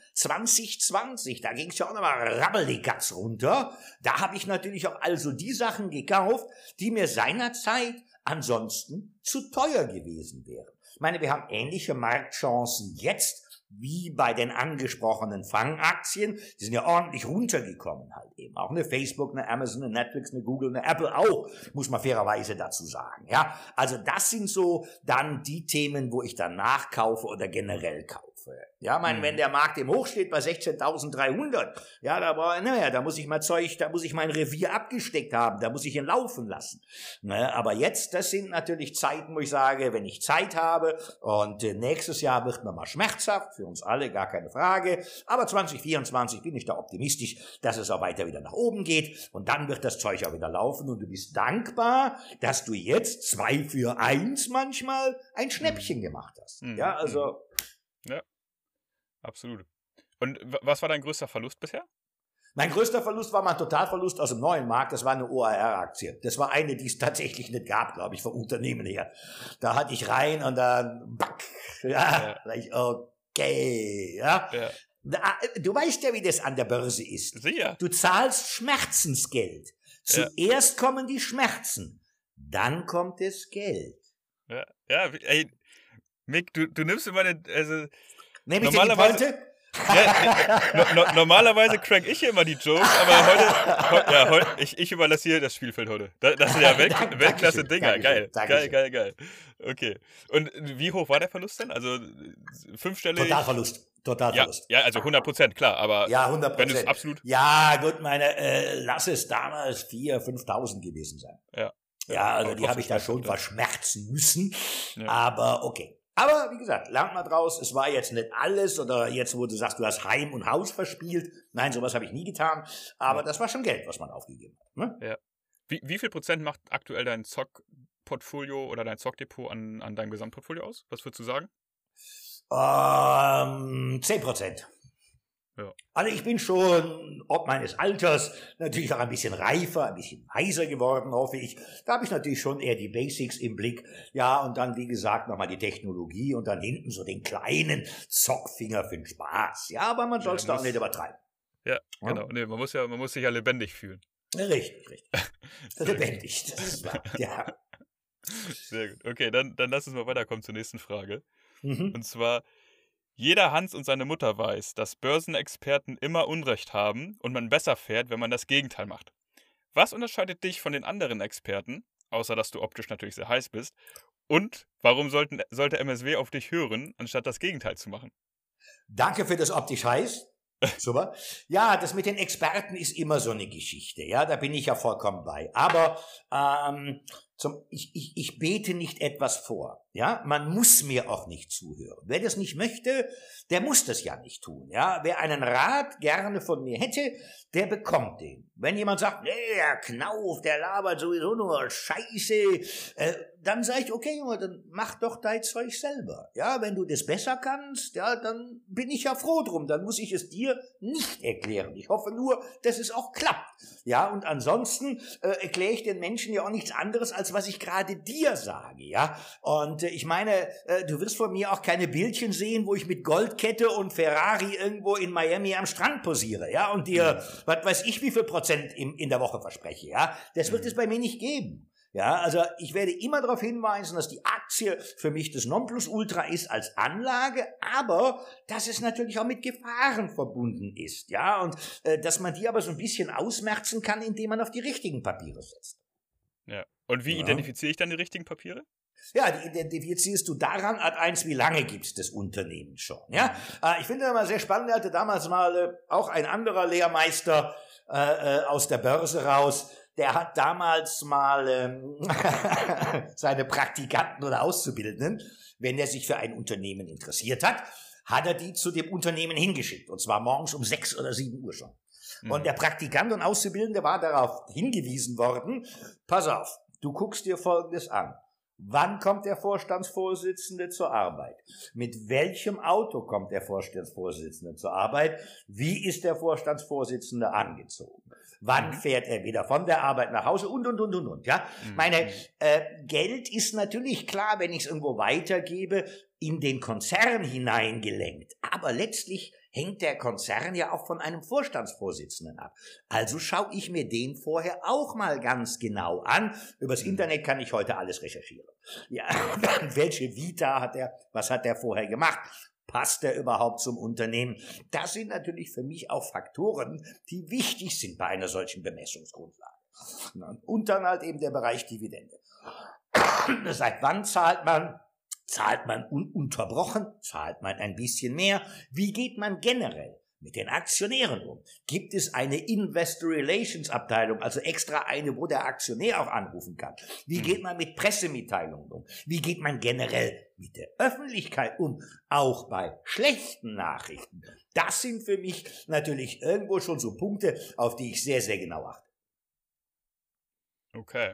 zwanzig zwanzig, da ging es ja auch nochmal rabbeligatz runter. Da habe ich natürlich auch also die Sachen gekauft, die mir seinerzeit ansonsten zu teuer gewesen wären. Ich meine, wir haben ähnliche Marktchancen jetzt wie bei den angesprochenen Fangaktien. Die sind ja ordentlich runtergekommen halt eben. Auch eine Facebook, eine Amazon, eine Netflix, eine Google, eine Apple auch, muss man fairerweise dazu sagen. Ja, also das sind so dann die Themen, wo ich dann nachkaufe oder generell kaufe. Ja, mein, mhm. wenn der Markt im Hoch steht bei sechzehntausenddreihundert, ja, da brauche ich, naja, da muss ich mal Zeug, da muss ich mein Revier abgesteckt haben, da muss ich ihn laufen lassen. Ne, aber jetzt, das sind natürlich Zeiten, wo ich sage, wenn ich Zeit habe und äh, nächstes Jahr wird nochmal schmerzhaft, für uns alle, gar keine Frage, aber zwanzig vierundzwanzig bin ich da optimistisch, dass es auch weiter wieder nach oben geht und dann wird das Zeug auch wieder laufen und du bist dankbar, dass du jetzt zwei für eins manchmal ein Schnäppchen gemacht hast. Mhm. Ja, also... Ja. Absolut. Und was war dein größter Verlust bisher? Mein größter Verlust war mein Totalverlust aus dem neuen Markt. Das war eine O A R-Aktie. Das war eine, die es tatsächlich nicht gab, glaube ich, vom Unternehmen her. Da hatte ich rein und dann, back, ja, ja. Ich, okay, ja. ja. Du weißt ja, wie das an der Börse ist. Sicher. Du zahlst Schmerzensgeld. Zuerst ja. kommen die Schmerzen, dann kommt das Geld. Ja, ja, ey, Mick, du, du nimmst immer eine, also... Nehme ich dir die Pointe? Ja, no, no, normalerweise crank ich hier immer die Jokes, aber heute, heute ja, heute ich, ich überlasse hier das Spielfeld heute. Das, das sind ja Welt, Dank, Weltklasse-Dinger. Geil, geil, geil, geil. Okay. Und wie hoch war der Verlust denn? Also fünfstellig? Totalverlust. Totalverlust. Ja, ja, also hundert Prozent, klar, aber ja, hundert Prozent. Wenn es absolut... Ja, gut, meine, äh, lass es damals viertausend, fünftausend gewesen sein. Ja. Ja, also die habe ich da schon verschmerzen müssen, ja. Aber okay. Aber wie gesagt, lernt mal draus, es war jetzt nicht alles oder jetzt, wo du sagst, du hast Heim und Haus verspielt. Nein, sowas habe ich nie getan. Aber ja. das war schon Geld, was man aufgegeben hat. Ne? Ja. Wie, wie viel Prozent macht aktuell dein Zockportfolio oder dein Zockdepot an, an deinem Gesamtportfolio aus? Was würdest du sagen? Ähm, zehn Prozent. Ja. Also ich bin schon, ob meines Alters, natürlich auch ein bisschen reifer, ein bisschen weiser geworden, hoffe ich. Da habe ich natürlich schon eher die Basics im Blick. Ja, und dann, wie gesagt, nochmal die Technologie und dann hinten so den kleinen Zockfinger für den Spaß. Ja, aber man soll es ja, doch nicht übertreiben. Ja, ja? Genau. Nee, man muss ja, man muss sich ja lebendig fühlen. Richtig, richtig. lebendig, das ist wahr, ja. Sehr gut. Okay, dann, dann lass uns mal weiterkommen zur nächsten Frage. Mhm. Und zwar... Jeder Hans und seine Mutter weiß, dass Börsenexperten immer Unrecht haben und man besser fährt, wenn man das Gegenteil macht. Was unterscheidet dich von den anderen Experten, außer dass du optisch natürlich sehr heiß bist, und warum sollten, sollte M S W auf dich hören, anstatt das Gegenteil zu machen? Danke für das optisch heiß. Super. Ja, das mit den Experten ist immer so eine Geschichte. Ja, da bin ich ja vollkommen bei. Aber ähm, zum, ich, ich, ich bete nicht etwas vor. Ja, man muss mir auch nicht zuhören. Wer das nicht möchte, der muss das ja nicht tun. Ja, wer einen Rat gerne von mir hätte, der bekommt den. Wenn jemand sagt, nee, der Knauf, der labert sowieso nur Scheiße, äh, dann sage ich, okay, Junge, dann mach doch dein Zeug selber. Ja, wenn du das besser kannst, ja, dann bin ich ja froh drum. Dann muss ich es dir nicht erklären. Ich hoffe nur, dass es auch klappt. Ja, und ansonsten äh, erkläre ich den Menschen ja auch nichts anderes, als was ich gerade dir sage. Ja, und äh, ich meine, äh, du wirst von mir auch keine Bildchen sehen, wo ich mit Goldkette und Ferrari irgendwo in Miami am Strand posiere. Ja, und dir, mhm. was weiß ich, wie viel Prozent in, in der Woche verspreche. Ja, das wird mhm. es bei mir nicht geben. Ja, also ich werde immer darauf hinweisen, dass die Aktie für mich das Nonplusultra ist als Anlage, aber dass es natürlich auch mit Gefahren verbunden ist, ja, und äh, dass man die aber so ein bisschen ausmerzen kann, indem man auf die richtigen Papiere setzt. Ja, und wie ja. identifiziere ich dann die richtigen Papiere? Ja, die identifizierst du daran, Ad eins, wie lange gibt's das Unternehmen schon, ja. Äh, ich finde das mal sehr spannend, er hatte damals mal äh, auch ein anderer Lehrmeister äh, äh, aus der Börse raus, der hat damals mal ähm, seine Praktikanten oder Auszubildenden, wenn er sich für ein Unternehmen interessiert hat, hat er die zu dem Unternehmen hingeschickt. Und zwar morgens um sechs oder sieben Uhr schon. Mhm. Und der Praktikant und Auszubildende war darauf hingewiesen worden, pass auf, du guckst dir Folgendes an. Wann kommt der Vorstandsvorsitzende zur Arbeit? Mit welchem Auto kommt der Vorstandsvorsitzende zur Arbeit? Wie ist der Vorstandsvorsitzende angezogen? Wann fährt er wieder von der Arbeit nach Hause? Und, und, und, und, und, ja. Mhm. Meine, äh, Geld ist natürlich klar, wenn ich es irgendwo weitergebe, in den Konzern hineingelenkt. Aber letztlich hängt der Konzern ja auch von einem Vorstandsvorsitzenden ab. Also schaue ich mir den vorher auch mal ganz genau an. Übers Internet kann ich heute alles recherchieren. Ja, welche Vita hat er, was hat er vorher gemacht? Passt er überhaupt zum Unternehmen? Das sind natürlich für mich auch Faktoren, die wichtig sind bei einer solchen Bemessungsgrundlage. Und dann halt eben der Bereich Dividende. Seit wann zahlt man? Zahlt man ununterbrochen? Zahlt man ein bisschen mehr? Wie geht man generell mit den Aktionären um? Gibt es eine Investor Relations Abteilung, also extra eine, wo der Aktionär auch anrufen kann? Wie geht man mit Pressemitteilungen um? Wie geht man generell mit der Öffentlichkeit um? Auch bei schlechten Nachrichten. Das sind für mich natürlich irgendwo schon so Punkte, auf die ich sehr, sehr genau achte. Okay.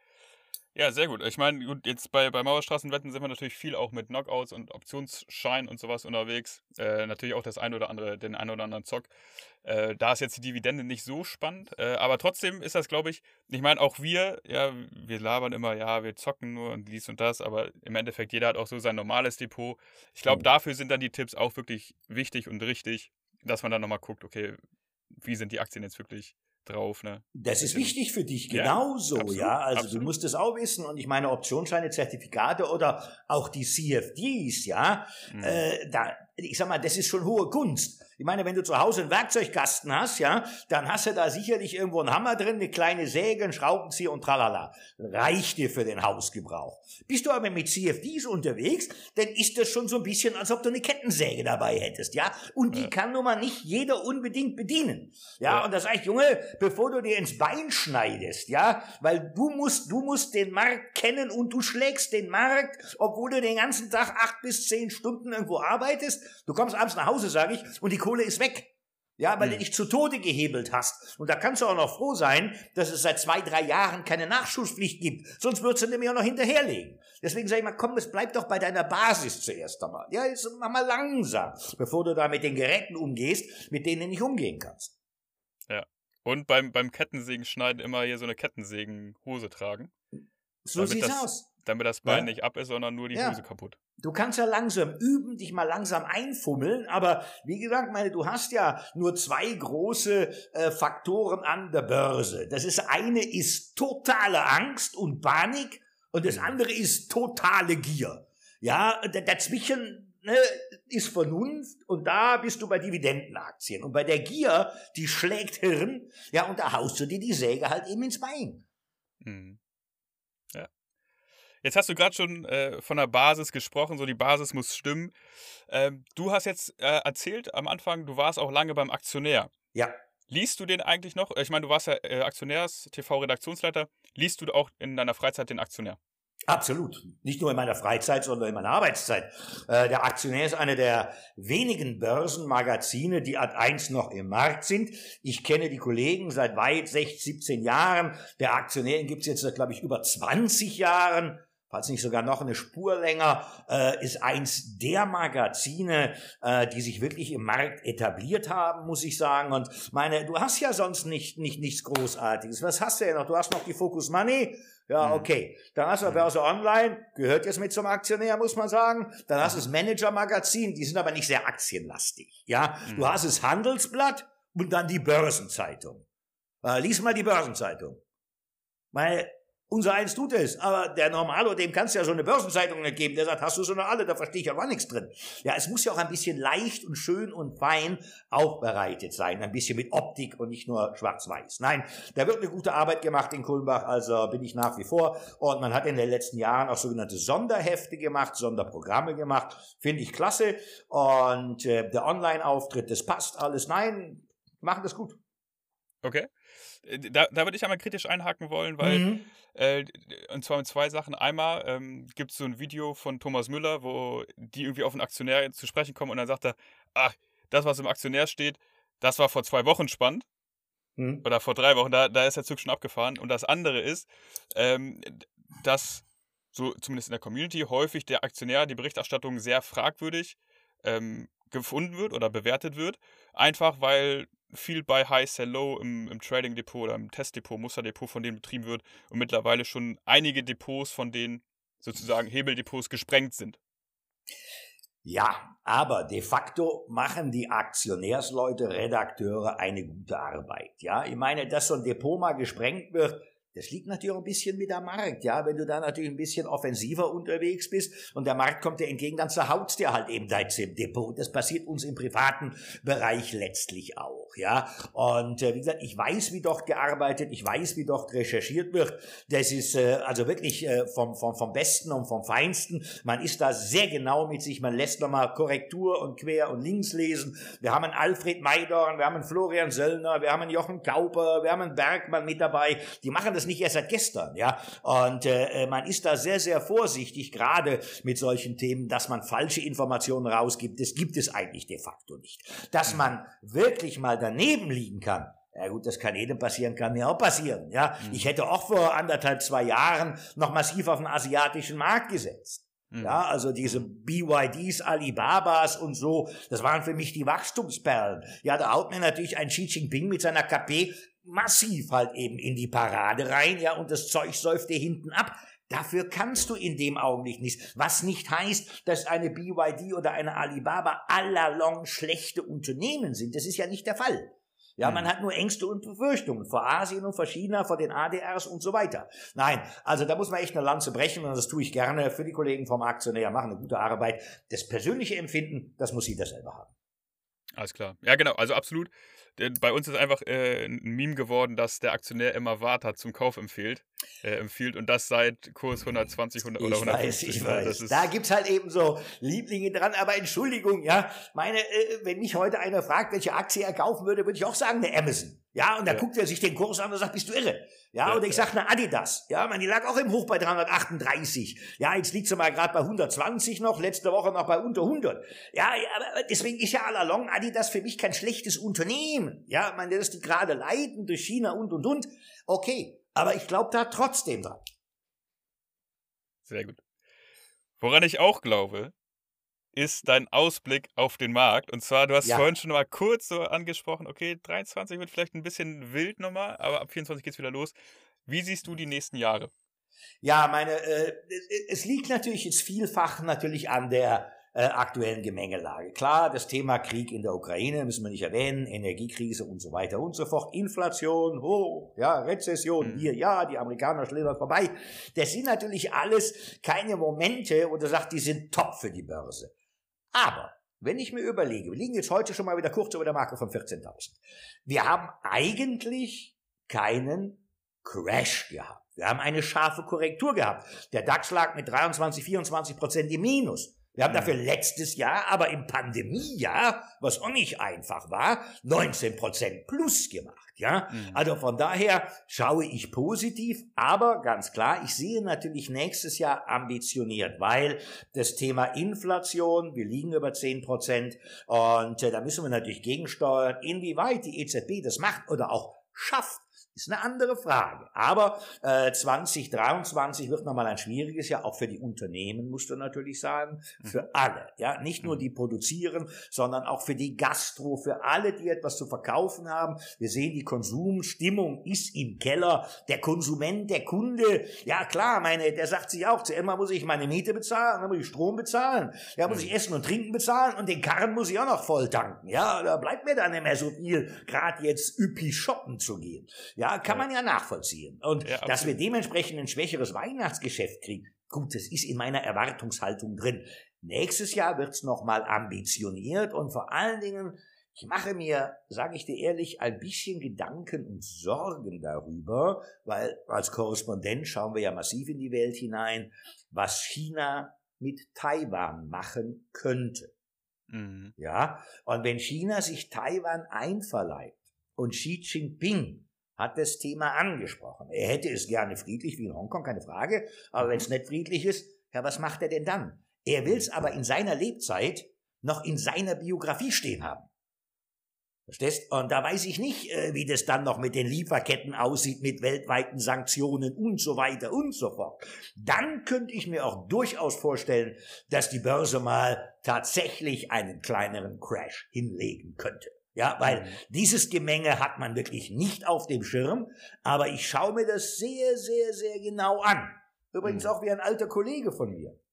Ja, sehr gut. Ich meine, gut, jetzt bei, bei Mauerstraßenwetten sind wir natürlich viel auch mit Knockouts und Optionsscheinen und sowas unterwegs. Äh, natürlich auch das ein oder andere, den ein oder anderen Zock. Äh, da ist jetzt die Dividende nicht so spannend. Äh, aber trotzdem ist das, glaube ich, ich meine, auch wir, ja, wir labern immer, ja, wir zocken nur und dies und das, aber im Endeffekt, jeder hat auch so sein normales Depot. Ich glaube, dafür sind dann die Tipps auch wirklich wichtig und richtig, dass man dann nochmal guckt, okay, wie sind die Aktien jetzt wirklich drauf, ne? Das ist wichtig für dich, genauso, ja. Absolut, ja. Also absolut. Du musst es auch wissen. Und ich meine, Optionsscheine, Zertifikate oder auch die C F Ds, ja, mhm. äh, da, ich sag mal, das ist schon hohe Kunst. Ich meine, wenn du zu Hause einen Werkzeugkasten hast, ja, dann hast du da sicherlich irgendwo einen Hammer drin, eine kleine Säge, einen Schraubenzieher und tralala. Reicht dir für den Hausgebrauch. Bist du aber mit C F Ds unterwegs, dann ist das schon so ein bisschen, als ob du eine Kettensäge dabei hättest, ja. Und die ja. kann nun mal nicht jeder unbedingt bedienen. Ja, ja. Und da sag ich, Junge, bevor du dir ins Bein schneidest, ja, weil du musst, du musst den Markt kennen und du schlägst den Markt, obwohl du den ganzen Tag acht bis zehn Stunden irgendwo arbeitest. Du kommst abends nach Hause, sage ich, und die Kohle ist weg. Ja, weil hm. du dich zu Tode gehebelt hast. Und da kannst du auch noch froh sein, dass es seit zwei, drei Jahren keine Nachschusspflicht gibt. Sonst würdest du nämlich auch noch hinterherlegen. Deswegen sage ich mal, komm, es bleibt doch bei deiner Basis zuerst einmal. Ja, jetzt mach mal langsam, bevor du da mit den Geräten umgehst, mit denen du nicht umgehen kannst. Ja. Und beim, beim Kettensägenschneiden immer hier so eine Kettensägenhose tragen. So sieht's das, aus. Damit das Bein ja. nicht ab ist, sondern nur die ja. Hose kaputt. Du kannst ja langsam üben, dich mal langsam einfummeln, aber wie gesagt, meine, du hast ja nur zwei große äh, Faktoren an der Börse. Das ist eine ist totale Angst und Panik und das andere ist totale Gier. Ja, d- dazwischen ne, ist Vernunft und da bist du bei Dividendenaktien. Und bei der Gier, die schlägt Hirn, ja, und da haust du dir die Säge halt eben ins Bein. Mhm. Ja. Jetzt hast du gerade schon äh, von der Basis gesprochen, so die Basis muss stimmen. Ähm, du hast jetzt äh, erzählt am Anfang, du warst auch lange beim Aktionär. Ja. Liest du den eigentlich noch? Ich meine, du warst ja äh, Aktionärs-T V-Redaktionsleiter. Liest du auch in deiner Freizeit den Aktionär? Absolut. Nicht nur in meiner Freizeit, sondern in meiner Arbeitszeit. Äh, der Aktionär ist eine der wenigen Börsenmagazine, die ad eins noch im Markt sind. Ich kenne die Kollegen seit weit sechzehn, siebzehn Jahren. Der Aktionär gibt es jetzt seit, glaube ich, über zwanzig Jahren. Falls nicht sogar noch eine Spur länger, äh, ist eins der Magazine, äh, die sich wirklich im Markt etabliert haben, muss ich sagen. Und meine, du hast ja sonst nicht, nicht nichts Großartiges. Was hast du ja noch? Du hast noch die Focus Money. Ja, okay. Dann hast du Börse Online, gehört jetzt mit zum Aktionär, muss man sagen. Dann hast du das Manager-Magazin, die sind aber nicht sehr aktienlastig. Ja, mhm. Du hast das Handelsblatt und dann die Börsenzeitung. Äh, lies mal die Börsenzeitung. Meine, unser eins tut es, aber der Normalo, dem kannst du ja so eine Börsenzeitung nicht geben, der sagt, hast du so eine alle, da verstehe ich ja gar nichts drin. Ja, es muss ja auch ein bisschen leicht und schön und fein aufbereitet sein, ein bisschen mit Optik und nicht nur schwarz-weiß. Nein, da wird eine gute Arbeit gemacht in Kulmbach, also bin ich nach wie vor. Und man hat in den letzten Jahren auch sogenannte Sonderhefte gemacht, Sonderprogramme gemacht, finde ich klasse. Und äh, der Online-Auftritt, das passt alles. Nein, machen das gut. Okay. Da, da würde ich einmal kritisch einhaken wollen, weil, mhm. äh, und zwar mit zwei Sachen. Einmal ähm, gibt es so ein Video von Thomas Müller, wo die irgendwie auf einen Aktionär zu sprechen kommen und dann sagt er, ach, das, was im Aktionär steht, das war vor zwei Wochen spannend. Mhm. Oder vor drei Wochen, da, da ist der Zug schon abgefahren. Und das andere ist, ähm, dass so zumindest in der Community häufig der Aktionär, die Berichterstattung sehr fragwürdig ähm, gefunden wird oder bewertet wird. Einfach weil viel bei High, Sell, Low im, im Trading-Depot oder im Testdepot, Musterdepot von denen betrieben wird und mittlerweile schon einige Depots von denen sozusagen Hebeldepots gesprengt sind. Ja, aber de facto machen die Aktionärsleute, Redakteure eine gute Arbeit. Ja, ich meine, dass so ein Depot mal gesprengt wird, das liegt natürlich auch ein bisschen mit der Markt, ja, wenn du da natürlich ein bisschen offensiver unterwegs bist und der Markt kommt dir entgegen, dann zerhaut's dir halt eben dein Depot. Das passiert uns im privaten Bereich letztlich auch, ja. Und äh, wie gesagt, ich weiß, wie dort gearbeitet, ich weiß, wie dort recherchiert wird. Das ist äh, also wirklich äh, vom, vom, vom Besten und vom Feinsten. Man ist da sehr genau mit sich, man lässt nochmal Korrektur und quer und links lesen. Wir haben einen Alfred Maidorn, wir haben einen Florian Söllner, wir haben einen Jochen Kauper, wir haben einen Bergmann mit dabei. Die machen das nicht erst seit gestern, ja, und äh, man ist da sehr, sehr vorsichtig, gerade mit solchen Themen, dass man falsche Informationen rausgibt. Das gibt es eigentlich de facto nicht. Dass man wirklich mal daneben liegen kann, ja gut, das kann jedem passieren, kann mir auch passieren, ja. Mhm. Ich hätte auch vor anderthalb, zwei Jahren noch massiv auf den asiatischen Markt gesetzt. Mhm. Ja, also diese B Y Ds, Alibabas und so, das waren für mich die Wachstumsperlen. Ja, da haut mir natürlich ein Xi Jinping mit seiner K P massiv halt eben in die Parade rein, ja, und das Zeug säuft dir hinten ab. Dafür kannst du in dem Augenblick nichts. Was nicht heißt, dass eine B Y D oder eine Alibaba allalong schlechte Unternehmen sind. Das ist ja nicht der Fall. Ja, man hat nur Ängste und Befürchtungen vor Asien und vor China, vor den A D Rs und so weiter. Nein, also da muss man echt eine Lanze brechen und das tue ich gerne für die Kollegen vom Aktionär, machen eine gute Arbeit. Das persönliche Empfinden, das muss jeder selber haben. Alles klar. Ja, genau, also absolut. Bei uns ist einfach äh, ein Meme geworden, dass der Aktionär immer Warta zum Kauf empfiehlt, äh, empfiehlt und das seit Kurs hundertzwanzig hundert oder hundertfünfzig. Ich weiß, ich weiß. Das da gibt's halt eben so Lieblinge dran, aber Entschuldigung, ja, meine, äh, wenn mich heute einer fragt, welche Aktie er kaufen würde, würde ich auch sagen, eine Amazon. Ja, und da ja. guckt er sich den Kurs an und sagt, bist du irre? Ja, ja und ich sag eine Adidas. Ja, man, die lag auch im Hoch bei dreihundertachtunddreißig. Ja, jetzt liegt sie mal gerade bei hundertzwanzig noch, letzte Woche noch bei unter hundert. Ja, aber deswegen ist ja allalong Adidas für mich kein schlechtes Unternehmen. Ja, man, das ist die gerade leiten durch China und, und, und. Okay, aber ich glaube da trotzdem dran. Sehr gut. Woran ich auch glaube, ist dein Ausblick auf den Markt. Und zwar, du hast ja. vorhin schon mal kurz so angesprochen, okay, dreiundzwanzig wird vielleicht ein bisschen wild nochmal, aber ab vierundzwanzig geht's wieder los. Wie siehst du die nächsten Jahre? Ja, meine, äh, es liegt natürlich jetzt vielfach natürlich an der äh, aktuellen Gemengelage. Klar, das Thema Krieg in der Ukraine müssen wir nicht erwähnen, Energiekrise und so weiter und so fort, Inflation, hoch, ja, Rezession, mhm. hier, ja, die Amerikaner schlittern vorbei. Das sind natürlich alles keine Momente, wo du sagst, die sind top für die Börse. Aber wenn ich mir überlege, wir liegen jetzt heute schon mal wieder kurz über der Marke von vierzehntausend. Wir haben eigentlich keinen Crash gehabt. Wir haben eine scharfe Korrektur gehabt. Der DAX lag mit dreiundzwanzig, vierundzwanzig Prozent im Minus. Wir haben dafür letztes Jahr, aber im Pandemiejahr, was auch nicht einfach war, neunzehn Prozent plus gemacht. Ja, mhm. Also von daher schaue ich positiv, aber ganz klar, ich sehe natürlich nächstes Jahr ambitioniert, weil das Thema Inflation, wir liegen über zehn Prozent und äh, da müssen wir natürlich gegensteuern. Inwieweit die E Z B das macht oder auch schafft, ist eine andere Frage. Aber äh, zwanzig dreiundzwanzig wird nochmal ein schwieriges Jahr, auch für die Unternehmen, musst du natürlich sagen, für alle. Ja, nicht nur die produzieren, sondern auch für die Gastro, für alle, die etwas zu verkaufen haben. Wir sehen, die Konsumstimmung ist im Keller. Der Konsument, der Kunde, ja klar, meine, der sagt sich auch, zuerst mal muss ich meine Miete bezahlen, dann muss ich Strom bezahlen, ja, muss ich Essen und Trinken bezahlen und den Karren muss ich auch noch voll tanken. Ja, da bleibt mir dann nicht mehr so viel, gerade jetzt üppig shoppen zu gehen. Ja, kann man ja nachvollziehen. Und ja, dass wir dementsprechend ein schwächeres Weihnachtsgeschäft kriegen, gut, das ist in meiner Erwartungshaltung drin. Nächstes Jahr wird's nochmal ambitioniert und vor allen Dingen, ich mache mir, sage ich dir ehrlich, ein bisschen Gedanken und Sorgen darüber, weil als Korrespondent schauen wir ja massiv in die Welt hinein, was China mit Taiwan machen könnte. Mhm. Ja, und wenn China sich Taiwan einverleibt und Xi Jinping hat das Thema angesprochen. Er hätte es gerne friedlich wie in Hongkong, keine Frage. Aber wenn es nicht friedlich ist, ja, was macht er denn dann? Er will es aber in seiner Lebzeit noch in seiner Biografie stehen haben. Verstehst? Und da weiß ich nicht, wie das dann noch mit den Lieferketten aussieht, mit weltweiten Sanktionen und so weiter und so fort. Dann könnte ich mir auch durchaus vorstellen, dass die Börse mal tatsächlich einen kleineren Crash hinlegen könnte. Ja, weil dieses Gemenge hat man wirklich nicht auf dem Schirm, aber ich schaue mir das sehr, sehr, sehr genau an. Übrigens auch wie ein alter Kollege von mir.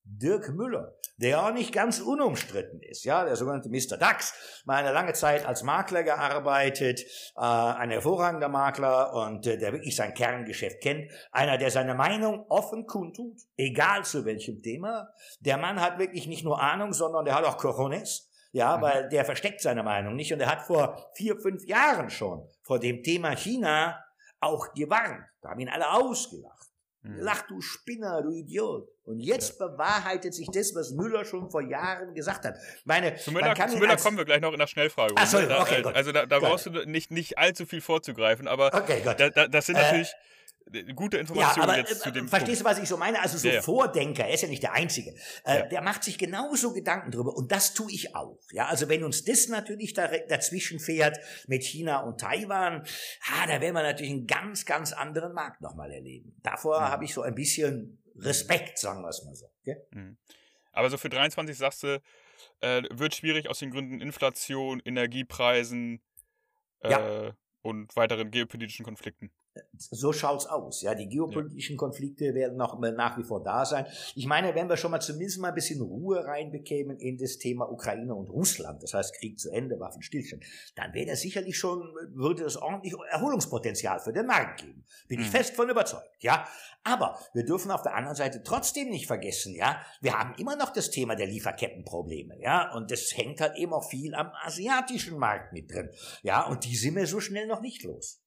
Dirk Müller, der auch nicht ganz unumstritten ist, ja, der sogenannte Mister DAX, mal eine lange Zeit als Makler gearbeitet, äh, ein hervorragender Makler und äh, der wirklich sein Kerngeschäft kennt, einer, der seine Meinung offen kundtut, egal zu welchem Thema. Der Mann hat wirklich nicht nur Ahnung, sondern der hat auch Cojones, ja, mhm. weil der versteckt seine Meinung nicht und er hat vor vier, fünf Jahren schon vor dem Thema China auch gewarnt. Da haben ihn alle ausgelacht. Lach, du Spinner, du Idiot. Und jetzt ja. bewahrheitet sich das, was Müller schon vor Jahren gesagt hat. Meine, zu Müller, zu Müller kommen wir gleich noch in der Schnellfrage. Ach, sorry, okay, da, also da, da brauchst du nicht, nicht allzu viel vorzugreifen, aber okay, da, da, das sind natürlich äh, gute Informationen ja, aber, jetzt zu dem Verstehst Punkt. du, was ich so meine? Also so ja, ja. Vordenker, er ist ja nicht der Einzige, äh, ja. der macht sich genauso Gedanken drüber und das tue ich auch. Ja, also wenn uns das natürlich da, dazwischen fährt mit China und Taiwan, ah, da werden wir natürlich einen ganz, ganz anderen Markt nochmal erleben. Davor mhm. habe ich so ein bisschen Respekt, sagen wir es mal so. Okay? Mhm. Aber so für dreiundzwanzig sagst du, äh, wird schwierig aus den Gründen Inflation, Energiepreisen äh, ja. und weiteren geopolitischen Konflikten. So schaut's aus, ja. Die geopolitischen ja. Konflikte werden noch nach wie vor da sein. Ich meine, wenn wir schon mal zumindest mal ein bisschen Ruhe reinbekämen in das Thema Ukraine und Russland, das heißt Krieg zu Ende, Waffenstillstand, dann wäre das sicherlich schon, würde es ordentlich Erholungspotenzial für den Markt geben. Bin ich mhm. fest von überzeugt, ja. Aber wir dürfen auf der anderen Seite trotzdem nicht vergessen, ja, wir haben immer noch das Thema der Lieferkettenprobleme, ja, und das hängt halt eben auch viel am asiatischen Markt mit drin, ja, und die sind wir so schnell noch nicht los.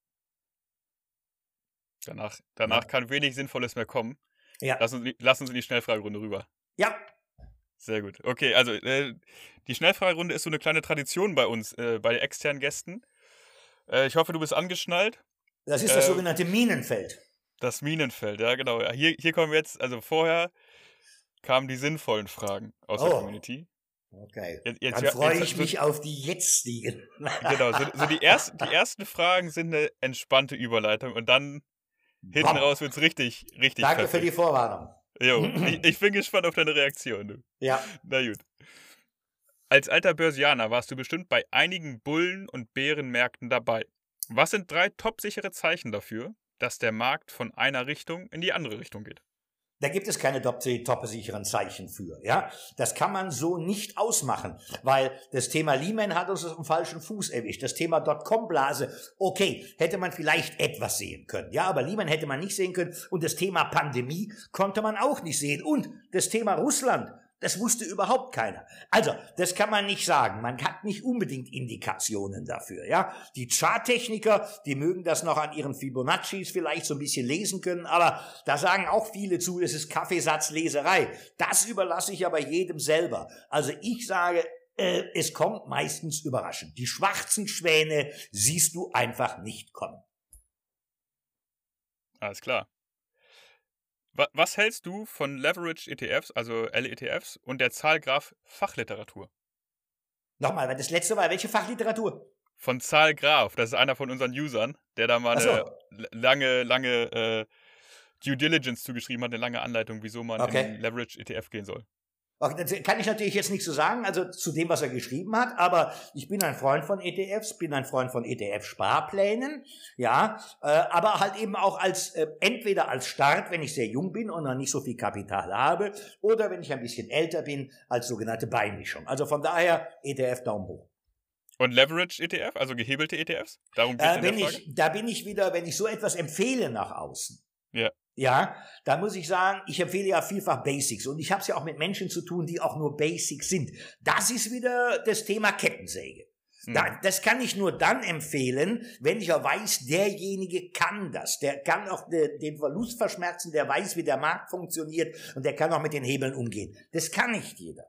Danach, danach ja. kann wenig Sinnvolles mehr kommen. Ja. Lass uns, lass uns in die Schnellfragerunde rüber. Ja. Sehr gut. Okay, also äh, die Schnellfragerunde ist so eine kleine Tradition bei uns, äh, bei externen Gästen. Äh, ich hoffe, du bist angeschnallt. Das ist das äh, sogenannte Minenfeld. Das Minenfeld, ja genau. Ja, hier, hier kommen wir jetzt, also vorher kamen die sinnvollen Fragen aus oh. der Community. Okay, jetzt, jetzt, dann freue jetzt, ich mich so, auf die jetzigen. Genau, so, so die, ersten, die ersten Fragen sind eine entspannte Überleitung und dann hinten Bam. raus wird's richtig, richtig Danke fertig. für die Vorwarnung. Jo, ich, ich bin gespannt auf deine Reaktion. Du. Ja. Na gut. Als alter Börsianer warst du bestimmt bei einigen Bullen- und Bärenmärkten dabei. Was sind drei topsichere Zeichen dafür, dass der Markt von einer Richtung in die andere Richtung geht? Da gibt es keine top-sicheren Zeichen für, ja. Das kann man so nicht ausmachen, weil das Thema Lehman hat uns auf dem falschen Fuß erwischt. Das Thema Dotcom-Blase, okay, hätte man vielleicht etwas sehen können, ja, aber Lehman hätte man nicht sehen können und das Thema Pandemie konnte man auch nicht sehen und das Thema Russland, das wusste überhaupt keiner. Also, das kann man nicht sagen. Man hat nicht unbedingt Indikationen dafür, ja. Die Charttechniker, die mögen das noch an ihren Fibonaccis vielleicht so ein bisschen lesen können, aber da sagen auch viele zu, es ist Kaffeesatzleserei. Das überlasse ich aber jedem selber. Also ich sage, äh, es kommt meistens überraschend. Die schwarzen Schwäne siehst du einfach nicht kommen. Alles klar. Was hältst du von Leverage-E T Fs, also L E T Fs, und der Zahlgraph Fachliteratur? Nochmal, das letzte war welche Fachliteratur? Von Zahlgraph, das ist einer von unseren Usern, der da mal so. eine lange, lange äh, Due Diligence zugeschrieben hat, eine lange Anleitung, wieso man okay. in Leverage-E T F gehen soll. Okay, das kann ich natürlich jetzt nicht so sagen, also zu dem, was er geschrieben hat, aber ich bin ein Freund von E T Fs, bin ein Freund von E T F-Sparplänen, ja, äh, aber halt eben auch als, äh, entweder als Start, wenn ich sehr jung bin und noch nicht so viel Kapital habe, oder wenn ich ein bisschen älter bin, als sogenannte Beimischung. Also von daher E T F Daumen hoch. Und Leverage-E T F, also gehebelte E T Fs? Darum geht's äh, in der Frage? Ich, da bin ich wieder, wenn ich so etwas empfehle nach außen. Ja. Ja, da muss ich sagen, ich empfehle ja vielfach Basics und ich habe es ja auch mit Menschen zu tun, die auch nur Basics sind. Das ist wieder das Thema Kettensäge. Hm. Da, das kann ich nur dann empfehlen, wenn ich ja weiß, derjenige kann das. Der kann auch de, den Verlust verschmerzen, der weiß, wie der Markt funktioniert und der kann auch mit den Hebeln umgehen. Das kann nicht jeder.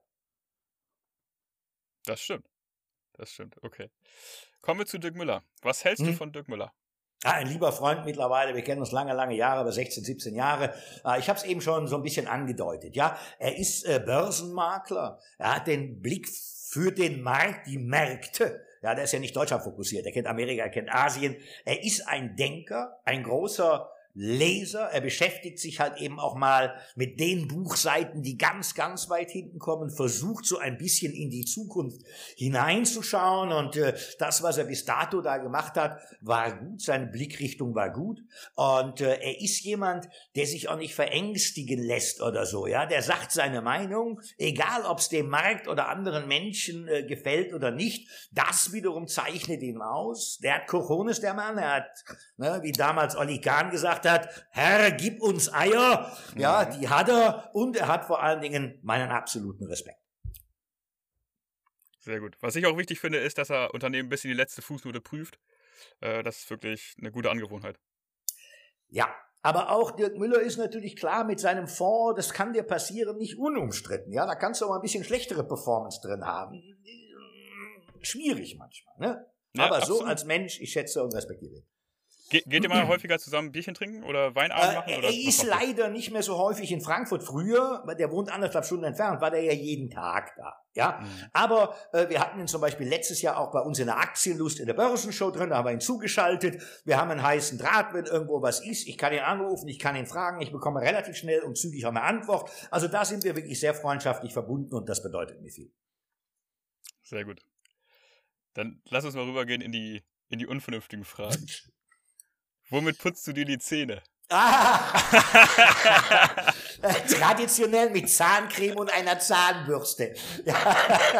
Das stimmt. Das stimmt, okay. Kommen wir zu Dirk Müller. Was hältst hm. du von Dirk Müller? Ja, ein lieber Freund mittlerweile, wir kennen uns lange, lange Jahre, über sechzehn, siebzehn Jahre. Ich habe es eben schon so ein bisschen angedeutet. Ja, er ist äh, Börsenmakler, er hat den Blick für den Markt, die Märkte. Ja, der ist ja nicht Deutschland fokussiert, er kennt Amerika, er kennt Asien. Er ist ein Denker, ein großer Leser, er beschäftigt sich halt eben auch mal mit den Buchseiten, die ganz, ganz weit hinten kommen, versucht so ein bisschen in die Zukunft hineinzuschauen und äh, das, was er bis dato da gemacht hat, war gut, seine Blickrichtung war gut und äh, er ist jemand, der sich auch nicht verängstigen lässt oder so, ja, der sagt seine Meinung, egal ob es dem Markt oder anderen Menschen äh, gefällt oder nicht, das wiederum zeichnet ihn aus, der hat Cojones, der Mann, er hat, ne, wie damals Olli Kahn gesagt hat, Herr, gib uns Eier, ja, die hat er und er hat vor allen Dingen meinen absoluten Respekt. Sehr gut. Was ich auch wichtig finde, ist, dass er Unternehmen bis in die letzte Fußnote prüft. Äh, das ist wirklich eine gute Angewohnheit. Ja, aber auch Dirk Müller ist natürlich klar mit seinem Fonds, das kann dir passieren, nicht unumstritten. Ja, da kannst du auch mal ein bisschen schlechtere Performance drin haben. Schwierig manchmal, ne? Ja, aber absolut. So als Mensch, ich schätze und respektiere ihn. Ge geht ihr mal häufiger zusammen Bierchen trinken oder Weinabend machen? Äh, oder er ist leider nicht mehr so häufig in Frankfurt. Früher, der wohnt anderthalb Stunden entfernt, war der ja jeden Tag da. Ja, mhm. Aber äh, wir hatten ihn zum Beispiel letztes Jahr auch bei uns in der Aktienlust in der Börsenshow drin, da haben wir ihn zugeschaltet. Wir haben einen heißen Draht, wenn irgendwo was ist. Ich kann ihn anrufen, ich kann ihn fragen, ich bekomme relativ schnell und zügig auch eine Antwort. Also da sind wir wirklich sehr freundschaftlich verbunden und das bedeutet mir viel. Sehr gut. Dann lass uns mal rübergehen in die, in die unvernünftigen Fragen. Womit putzt du dir die Zähne? Ah. Traditionell mit Zahncreme und einer Zahnbürste. Ja.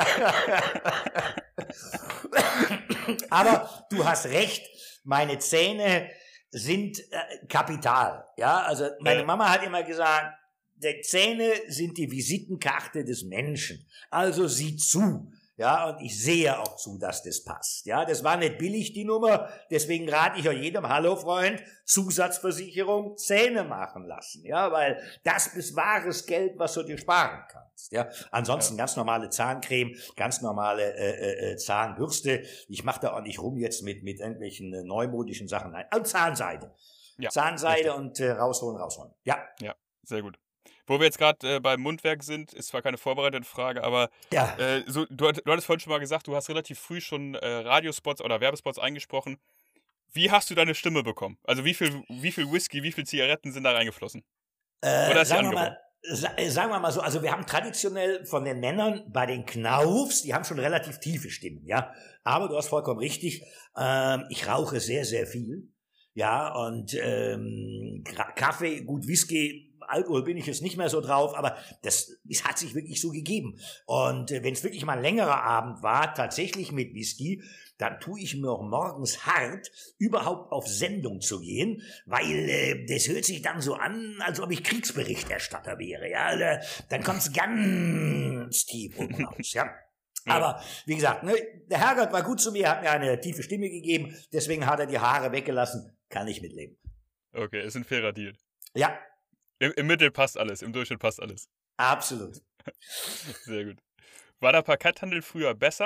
Aber du hast recht, meine Zähne sind äh, Kapital. Ja, also meine Mama hat immer gesagt, die Zähne sind die Visitenkarte des Menschen. Also sieh zu. Ja, und ich sehe auch zu, dass das passt. Ja, das war nicht billig, die Nummer. Deswegen rate ich auch jedem, hallo Freund, Zusatzversicherung, Zähne machen lassen. Ja, weil das ist wahres Geld, was du dir sparen kannst. Ja, ansonsten ja. Ganz normale Zahncreme, ganz normale äh, äh, Zahnbürste. Ich mache da auch nicht rum jetzt mit, mit irgendwelchen äh, neumodischen Sachen. Nein, und Zahnseide. Ja, Zahnseide richtig. Und äh, rausholen, rausholen. Ja. Ja, sehr gut. Wo wir jetzt gerade äh, beim Mundwerk sind, ist zwar keine vorbereitete Frage, aber ja. äh, so, du, du hattest vorhin schon mal gesagt, du hast relativ früh schon äh, Radiospots oder Werbespots eingesprochen. Wie hast du deine Stimme bekommen? Also wie viel, wie viel Whisky, wie viel Zigaretten sind da reingeflossen? Äh, Oder ist sagen, wir mal, sagen wir mal so, also wir haben traditionell von den Männern bei den Knaufs, die haben schon relativ tiefe Stimmen, ja. Aber du hast vollkommen richtig, ähm, ich rauche sehr, sehr viel. Ja, und ähm, Kaffee, gut, Whisky, Alkohol bin ich jetzt nicht mehr so drauf, aber das, das hat sich wirklich so gegeben. Und äh, wenn es wirklich mal ein längerer Abend war, tatsächlich mit Whisky, dann tue ich mir auch morgens hart, überhaupt auf Sendung zu gehen, weil äh, das hört sich dann so an, als ob ich Kriegsberichterstatter wäre. Ja, äh, dann kommt es ganz tief oben raus. Ja. Aber wie gesagt, ne, der Herrgott war gut zu mir, hat mir eine tiefe Stimme gegeben, deswegen hat er die Haare weggelassen, kann ich mitleben. Okay, ist ein fairer Deal. Ja. Im, Im Mittel passt alles, im Durchschnitt passt alles. Absolut. Sehr gut. War der Parketthandel früher besser?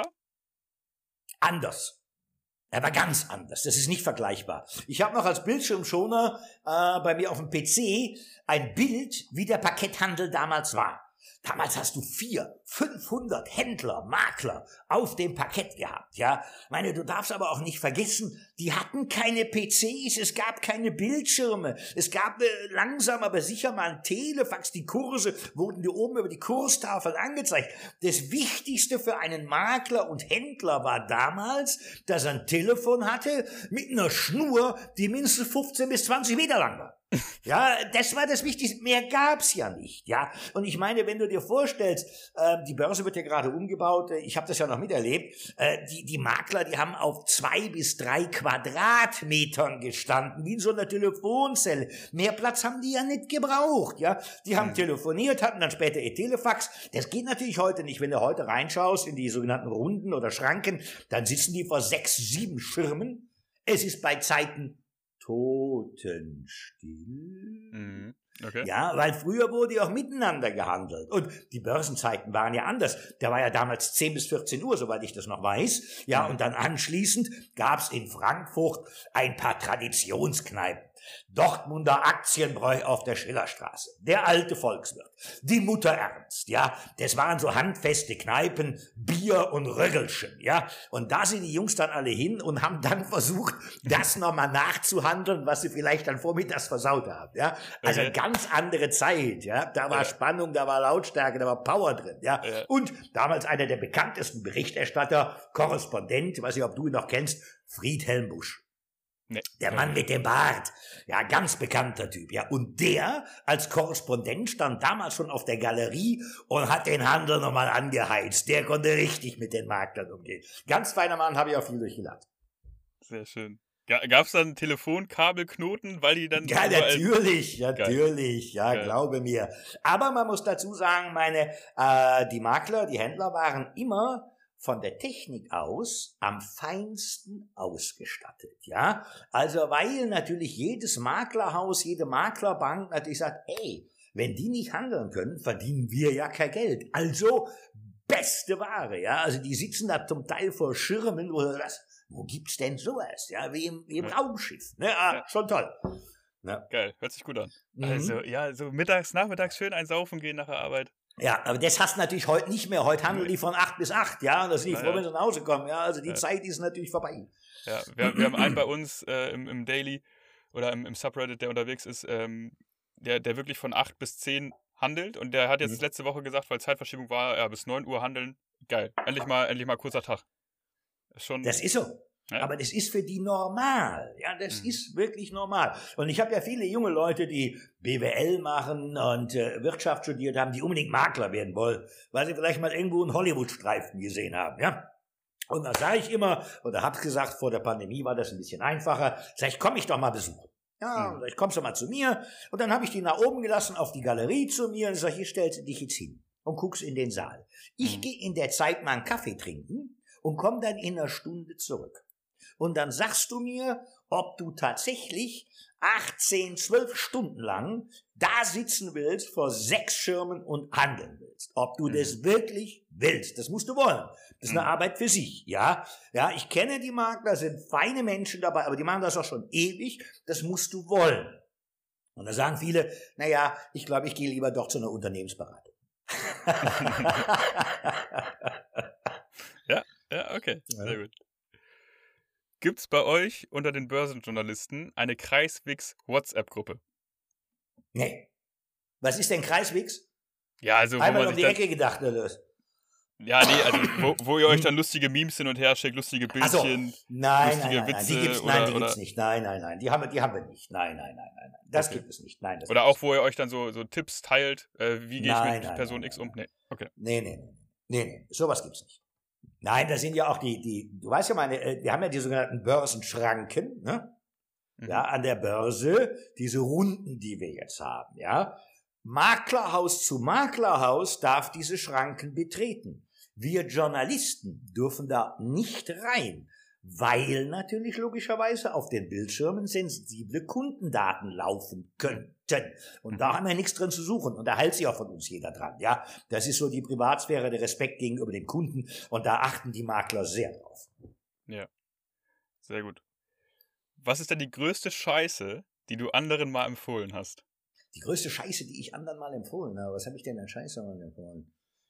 Anders. Er war ganz anders. Das ist nicht vergleichbar. Ich habe noch als Bildschirmschoner äh, bei mir auf dem P C ein Bild, wie der Parketthandel damals war. Damals hast du vier, fünfhundert Händler, Makler auf dem Parkett gehabt, ja. Ich meine, du darfst aber auch nicht vergessen, die hatten keine P Cs, es gab keine Bildschirme, es gab äh, langsam aber sicher mal ein Telefax, die Kurse wurden dir oben über die Kurstafel angezeigt. Das Wichtigste für einen Makler und Händler war damals, dass er ein Telefon hatte mit einer Schnur, die mindestens fünfzehn bis zwanzig Meter lang war. Ja, das war das Wichtigste. Mehr gab's ja nicht, ja. Und ich meine, wenn du dir vorstellst, äh, die Börse wird ja gerade umgebaut, äh, ich habe das ja noch miterlebt, äh, die, die Makler, die haben auf zwei bis drei Quadratmetern gestanden, wie in so einer Telefonzelle. Mehr Platz haben die ja nicht gebraucht, ja. Die haben mhm. telefoniert, hatten dann später ihr Telefax. Das geht natürlich heute nicht. Wenn du heute reinschaust in die sogenannten Runden oder Schranken, dann sitzen die vor sechs, sieben Schirmen. Es ist bei Zeiten totenstill. Mhm. Okay. Ja, weil früher wurde ja auch miteinander gehandelt. Und die Börsenzeiten waren ja anders. Da war ja damals zehn bis vierzehn Uhr, soweit ich das noch weiß. Ja, mhm. Und dann anschließend gab's in Frankfurt ein paar Traditionskneipen. Dortmunder Aktienbräu auf der Schillerstraße, der alte Volkswirt, die Mutter Ernst, ja, das waren so handfeste Kneipen, Bier und Röggelchen, ja, und da sind die Jungs dann alle hin und haben dann versucht, das nochmal nachzuhandeln, was sie vielleicht dann vormittags versaut haben, ja, also Okay. ganz andere Zeit, ja, da war Ja. Spannung, da war Lautstärke, da war Power drin, ja, Ja. und damals einer der bekanntesten Berichterstatter, Korrespondent, weiß nicht, ob du ihn noch kennst, Friedhelm Busch. Nee. Der Mann mit dem Bart, ja, ganz bekannter Typ, ja. Und der als Korrespondent stand damals schon auf der Galerie und hat den Handel nochmal angeheizt. Der konnte richtig mit den Maklern umgehen. Ganz feiner Mann, habe ich auch viel durchgelacht. Sehr schön. Gab es dann Telefonkabelknoten, weil die dann... Ja, überall- natürlich, natürlich, ja, Geil. glaube mir. Aber man muss dazu sagen, meine, äh, die Makler, die Händler waren immer von der Technik aus am feinsten ausgestattet, ja. Also, weil natürlich jedes Maklerhaus, jede Maklerbank natürlich sagt, ey, wenn die nicht handeln können, verdienen wir ja kein Geld. Also, beste Ware, ja. Also, die sitzen da zum Teil vor Schirmen, wo du das, wo gibt's denn sowas, ja, wie im, wie im Ja. Raumschiff, ne, ah, Ja. schon toll. Ja. Geil, hört sich gut an. Mhm. Also, ja, so mittags, nachmittags schön einsaufen gehen nach der Arbeit. Ja, aber das hast du natürlich heute nicht mehr. Heute handeln die von acht bis acht, ja, und das sind die Naja. froh, wenn sie nach Hause kommen, ja, also die Ja. Zeit ist natürlich vorbei. Ja, wir, wir haben einen bei uns äh, im, im Daily oder im, im Subreddit, der unterwegs ist, ähm, der, der wirklich von acht bis zehn handelt und der hat jetzt Mhm. letzte Woche gesagt, weil Zeitverschiebung war, ja, bis neun Uhr handeln. Geil. Endlich mal, endlich mal kurzer Tag. Ist schon. Das ist so. Ja. Aber das ist für die normal. Ja, das Mhm. ist wirklich normal. Und ich habe ja viele junge Leute, die B W L machen und äh, Wirtschaft studiert haben, die unbedingt Makler werden wollen, weil sie vielleicht mal irgendwo einen Hollywood-Streifen gesehen haben, ja. Und dann sage ich immer, oder hab's gesagt, vor der Pandemie war das ein bisschen einfacher, sag ich, komm ich doch mal besuchen. Ja, Mhm. und sag ich, kommst du mal zu mir? Und dann habe ich die nach oben gelassen, auf die Galerie zu mir und sag, hier stellst du dich jetzt hin und guckst in den Saal. Ich Mhm. gehe in der Zeit mal einen Kaffee trinken und komm dann in einer Stunde zurück. Und dann sagst du mir, ob du tatsächlich achtzehn, zwölf Stunden lang da sitzen willst vor sechs Schirmen und handeln willst. Ob du Mhm. das wirklich willst. Das musst du wollen. Das ist eine Mhm. Arbeit für sich, ja. Ja, ich kenne die Makler, sind feine Menschen dabei, aber die machen das auch schon ewig. Das musst du wollen. Und da sagen viele, naja, ich glaube, ich gehe lieber doch zu einer Unternehmensberatung. Ja, okay. Ja. Sehr gut. Gibt's bei euch unter den Börsenjournalisten eine Kreiswix-WhatsApp-Gruppe? Nee. Was ist denn Kreiswix? Ja, also wo Einmal man um sich die dann, Ecke gedacht, oder was? ja, nee, also wo, wo ihr euch dann lustige Memes hin und her schickt, lustige Ach so. Bildchen. Nein, lustige nein, nein, nein, die Witze gibt's, oder- nein, die oder- gibt's nicht. Nein, nein, nein, die haben wir, die haben wir nicht. Nein, nein, nein, nein, nein. Das Okay. gibt es nicht. Nein, das Oder gibt auch, wo ihr euch dann so, so Tipps teilt, äh, wie gehe ich Nein, mit nein, Person nein, X nein, um? Nee, okay. Nee, nee, nee. Nee, nee, sowas gibt's nicht. Nein, das sind ja auch die, die, du weißt ja meine, äh, wir haben ja die sogenannten Börsenschranken, ne? Mhm. Ja, an der Börse, diese Runden, die wir jetzt haben, ja. Maklerhaus zu Maklerhaus darf diese Schranken betreten. Wir Journalisten dürfen da nicht rein, weil natürlich logischerweise auf den Bildschirmen sensible Kundendaten laufen könnten. Und da haben wir nichts drin zu suchen. Und da hält sich auch von uns jeder dran, ja. Das ist so die Privatsphäre, der Respekt gegenüber den Kunden. Und da achten die Makler sehr drauf. Ja. Sehr gut. Was ist denn die größte Scheiße, die du anderen mal empfohlen hast? Die größte Scheiße, die ich anderen mal empfohlen habe. Was habe ich denn an Scheiße mal empfohlen?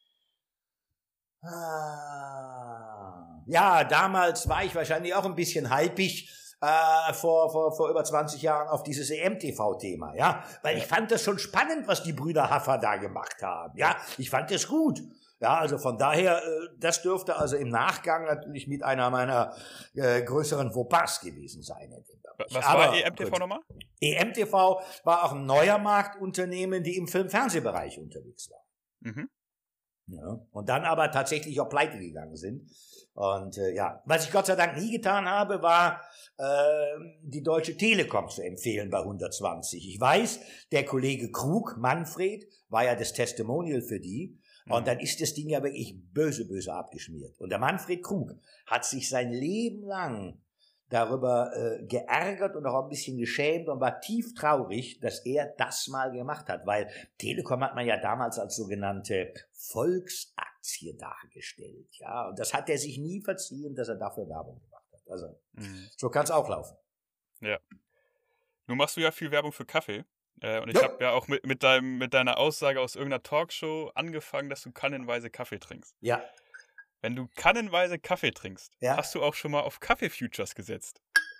Ah, ja, damals war ich wahrscheinlich auch ein bisschen hypig äh, vor, vor, vor über zwanzig Jahren auf dieses E M T V-Thema, ja. Weil ich fand das schon spannend, was die Brüder Haffer da gemacht haben, ja. Ich fand das gut. Ja, also von daher, äh, das dürfte also im Nachgang natürlich mit einer meiner äh, größeren Fauxpas gewesen sein. In dem Wa- Bereich. Was Aber war E M T V gut. nochmal? E M T V war auch ein neuer Marktunternehmen, die im Film-Fernsehbereich unterwegs war. Mhm. Ja, und dann aber tatsächlich auch pleite gegangen sind. Und äh, ja, was ich Gott sei Dank nie getan habe, war äh, die Deutsche Telekom zu empfehlen bei hundertzwanzig. Ich weiß, der Kollege Krug, Manfred, war ja das Testimonial für die. Und Mhm. dann ist das Ding ja wirklich böse, böse abgeschmiert. Und der Manfred Krug hat sich sein Leben lang darüber äh, geärgert und auch ein bisschen geschämt und war tief traurig, dass er das mal gemacht hat, weil Telekom hat man ja damals als sogenannte Volksaktie dargestellt, ja, und das hat er sich nie verziehen, dass er dafür Werbung gemacht hat. Also, Mhm. so kann es auch laufen. Nun machst du ja viel Werbung für Kaffee. Äh, und ich Jo. habe ja auch mit, mit, deinem, mit deiner Aussage aus irgendeiner Talkshow angefangen, dass du kannenweise Kaffee trinkst. Ja, Wenn du kannenweise Kaffee trinkst, ja. hast du auch schon mal auf Kaffee-Futures gesetzt?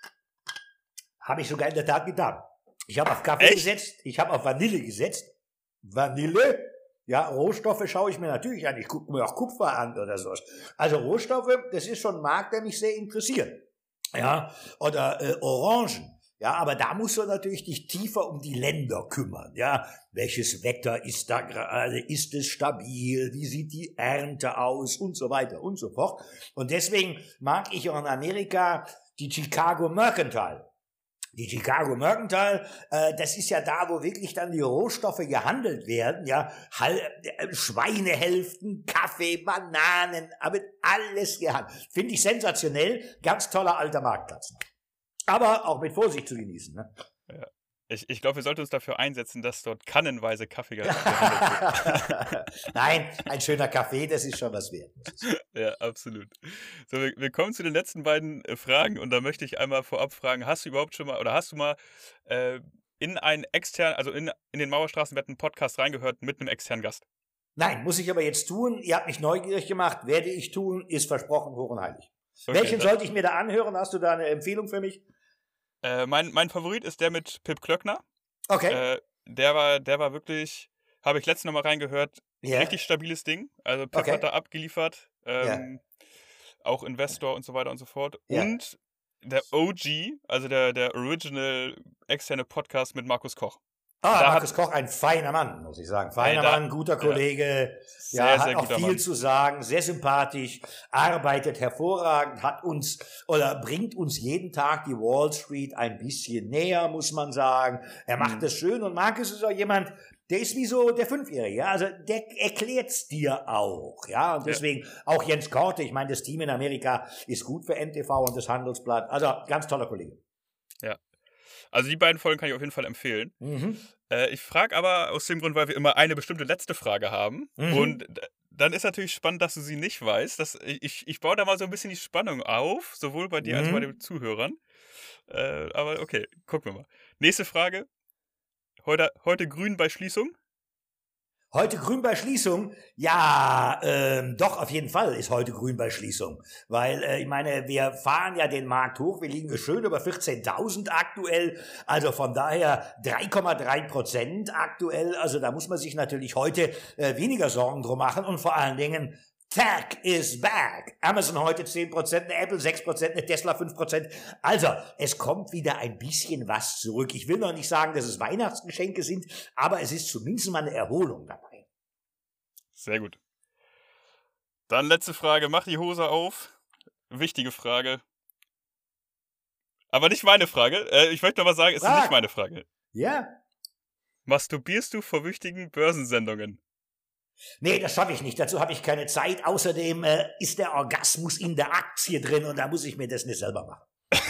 Habe ich sogar in der Tat getan. Ich habe auf Kaffee Echt? gesetzt, ich habe auf Vanille gesetzt. Vanille? Ja, Rohstoffe schaue ich mir natürlich an. Ich gucke mir auch Kupfer an oder sowas. Also Rohstoffe, das ist schon ein Markt, der mich sehr interessiert. Ja, oder äh, Orangen. Ja, aber da musst du natürlich dich tiefer um die Länder kümmern. Ja, welches Wetter ist da gerade? Ist es stabil? Wie sieht die Ernte aus? Und so weiter und so fort. Und deswegen mag ich auch in Amerika die Chicago Mercantile. Die Chicago Mercantile, äh, das ist ja da, wo wirklich dann die Rohstoffe gehandelt werden, ja, Hal äh, Schweinehälften, Kaffee, Bananen, aber alles gehandelt. Finde ich sensationell, ganz toller alter Marktplatz. Aber auch mit Vorsicht zu genießen. Ne? Ja. Ich, ich glaube, wir sollten uns dafür einsetzen, dass dort kannenweise Kaffee gehandelt wird. Nein, ein schöner Kaffee, das ist schon was wert. Ja, absolut. So, wir, wir kommen zu den letzten beiden äh, Fragen und da möchte ich einmal vorab fragen, hast du überhaupt schon mal oder hast du mal äh, in einen externen, also in, in den Mauerstraßenwetten Podcast reingehört mit einem externen Gast? Nein, muss ich aber jetzt tun. Ihr habt mich neugierig gemacht, werde ich tun, ist versprochen, hoch und heilig. Okay, Welchen dann, sollte ich mir da anhören? Hast du da eine Empfehlung für mich? äh, mein, mein Favorit ist der mit Pip Klöckner. Okay. Äh, der war, der war wirklich, habe ich letztens noch mal reingehört, Ja. richtig stabiles Ding. Also Pip Okay. hat da abgeliefert, Ja. ähm, auch Investor und so weiter und so fort. Ja. Und der O G, also der, der Original externe Podcast mit Markus Koch. Ah, Da Markus hat- Koch, ein feiner Mann, muss ich sagen. Feiner Ey, da- Mann, guter Kollege, Sehr, ja, hat sehr auch guter viel Mann. zu sagen, sehr sympathisch, arbeitet hervorragend, hat uns oder bringt uns jeden Tag die Wall Street ein bisschen näher, muss man sagen. Er macht Mhm. das schön und Markus ist auch jemand, der ist wie so der Fünfjährige, ja, also der erklärt's dir auch, ja, und Ja. deswegen auch Jens Korte, ich meine, das Team in Amerika ist gut für N T V und das Handelsblatt, also ganz toller Kollege. Also die beiden Folgen kann ich auf jeden Fall empfehlen. Mhm. Äh, ich frage aber aus dem Grund, weil wir immer eine bestimmte letzte Frage haben. Mhm. Und d- dann ist natürlich spannend, dass du sie nicht weißt. Das, ich, ich baue da mal so ein bisschen die Spannung auf, sowohl bei dir als auch bei Mhm. den Zuhörern. Äh, aber okay, gucken wir mal. Nächste Frage. Heute, heute grün bei Schließung? Heute grün bei Schließung? Ja, ähm, doch, auf jeden Fall ist heute grün bei Schließung. Weil, äh, ich meine, wir fahren ja den Markt hoch, wir liegen schön über vierzehntausend aktuell, also von daher drei Komma drei Prozent aktuell, also da muss man sich natürlich heute äh, weniger Sorgen drum machen und vor allen Dingen Tech is back. Amazon heute zehn Prozent, eine Apple sechs Prozent, eine Tesla fünf Prozent. Also, es kommt wieder ein bisschen was zurück. Ich will noch nicht sagen, dass es Weihnachtsgeschenke sind, aber es ist zumindest mal eine Erholung dabei. Sehr gut. Dann letzte Frage. Mach die Hose auf. Wichtige Frage. Aber nicht meine Frage. Äh, ich möchte noch mal sagen, es ist Frag. nicht meine Frage. Ja? Masturbierst du vor wichtigen Börsensendungen? Nee, das schaffe ich nicht. Dazu habe ich keine Zeit. Außerdem äh, ist der Orgasmus in der Aktie drin und da muss ich mir das nicht selber machen.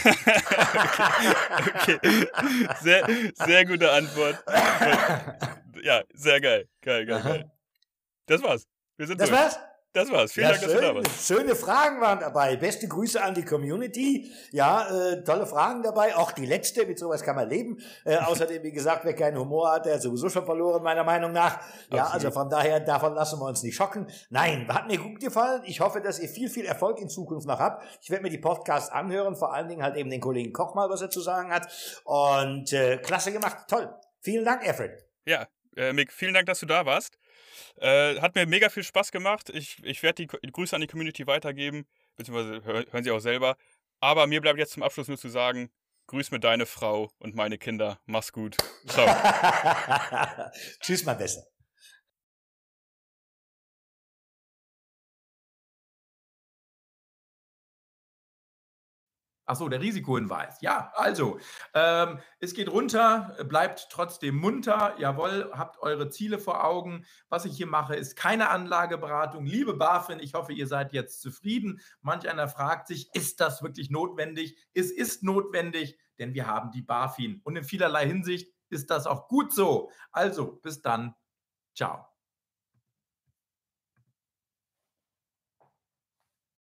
Okay. Sehr, sehr gute Antwort. Ja, sehr geil. Geil, geil, geil. Das war's. Wir sind Das durch. war's? Das war's. Vielen Ja, Dank, dass du da schön. warst. Schöne Fragen waren dabei. Beste Grüße an die Community. Ja, äh, tolle Fragen dabei. Auch die letzte, mit sowas kann man leben. Äh, außerdem, wie gesagt, wer keinen Humor hat, der hat sowieso schon verloren, meiner Meinung nach. Ja, Absolut. also von daher, davon lassen wir uns nicht schocken. Nein, hat mir gut gefallen. Ich hoffe, dass ihr viel, viel Erfolg in Zukunft noch habt. Ich werde mir die Podcasts anhören, vor allen Dingen halt eben den Kollegen Koch mal, was er zu sagen hat. Und äh, klasse gemacht. Toll. Vielen Dank, Alfred. Ja, äh, Mick, vielen Dank, dass du da warst. Äh, hat mir mega viel Spaß gemacht. Ich, ich werde die Ko- Grüße an die Community weitergeben, beziehungsweise hör- hören sie auch selber. Aber mir bleibt jetzt zum Abschluss nur zu sagen, grüß mir deine Frau und meine Kinder. Mach's gut. Ciao. Tschüss, mein Besser. Ach so, der Risikohinweis. Ja, also, ähm, es geht runter, bleibt trotzdem munter. Jawohl, habt eure Ziele vor Augen. Was ich hier mache, ist keine Anlageberatung. Liebe BaFin, ich hoffe, ihr seid jetzt zufrieden. Manch einer fragt sich, ist das wirklich notwendig? Es ist notwendig, denn wir haben die BaFin. Und in vielerlei Hinsicht ist das auch gut so. Also, bis dann. Ciao.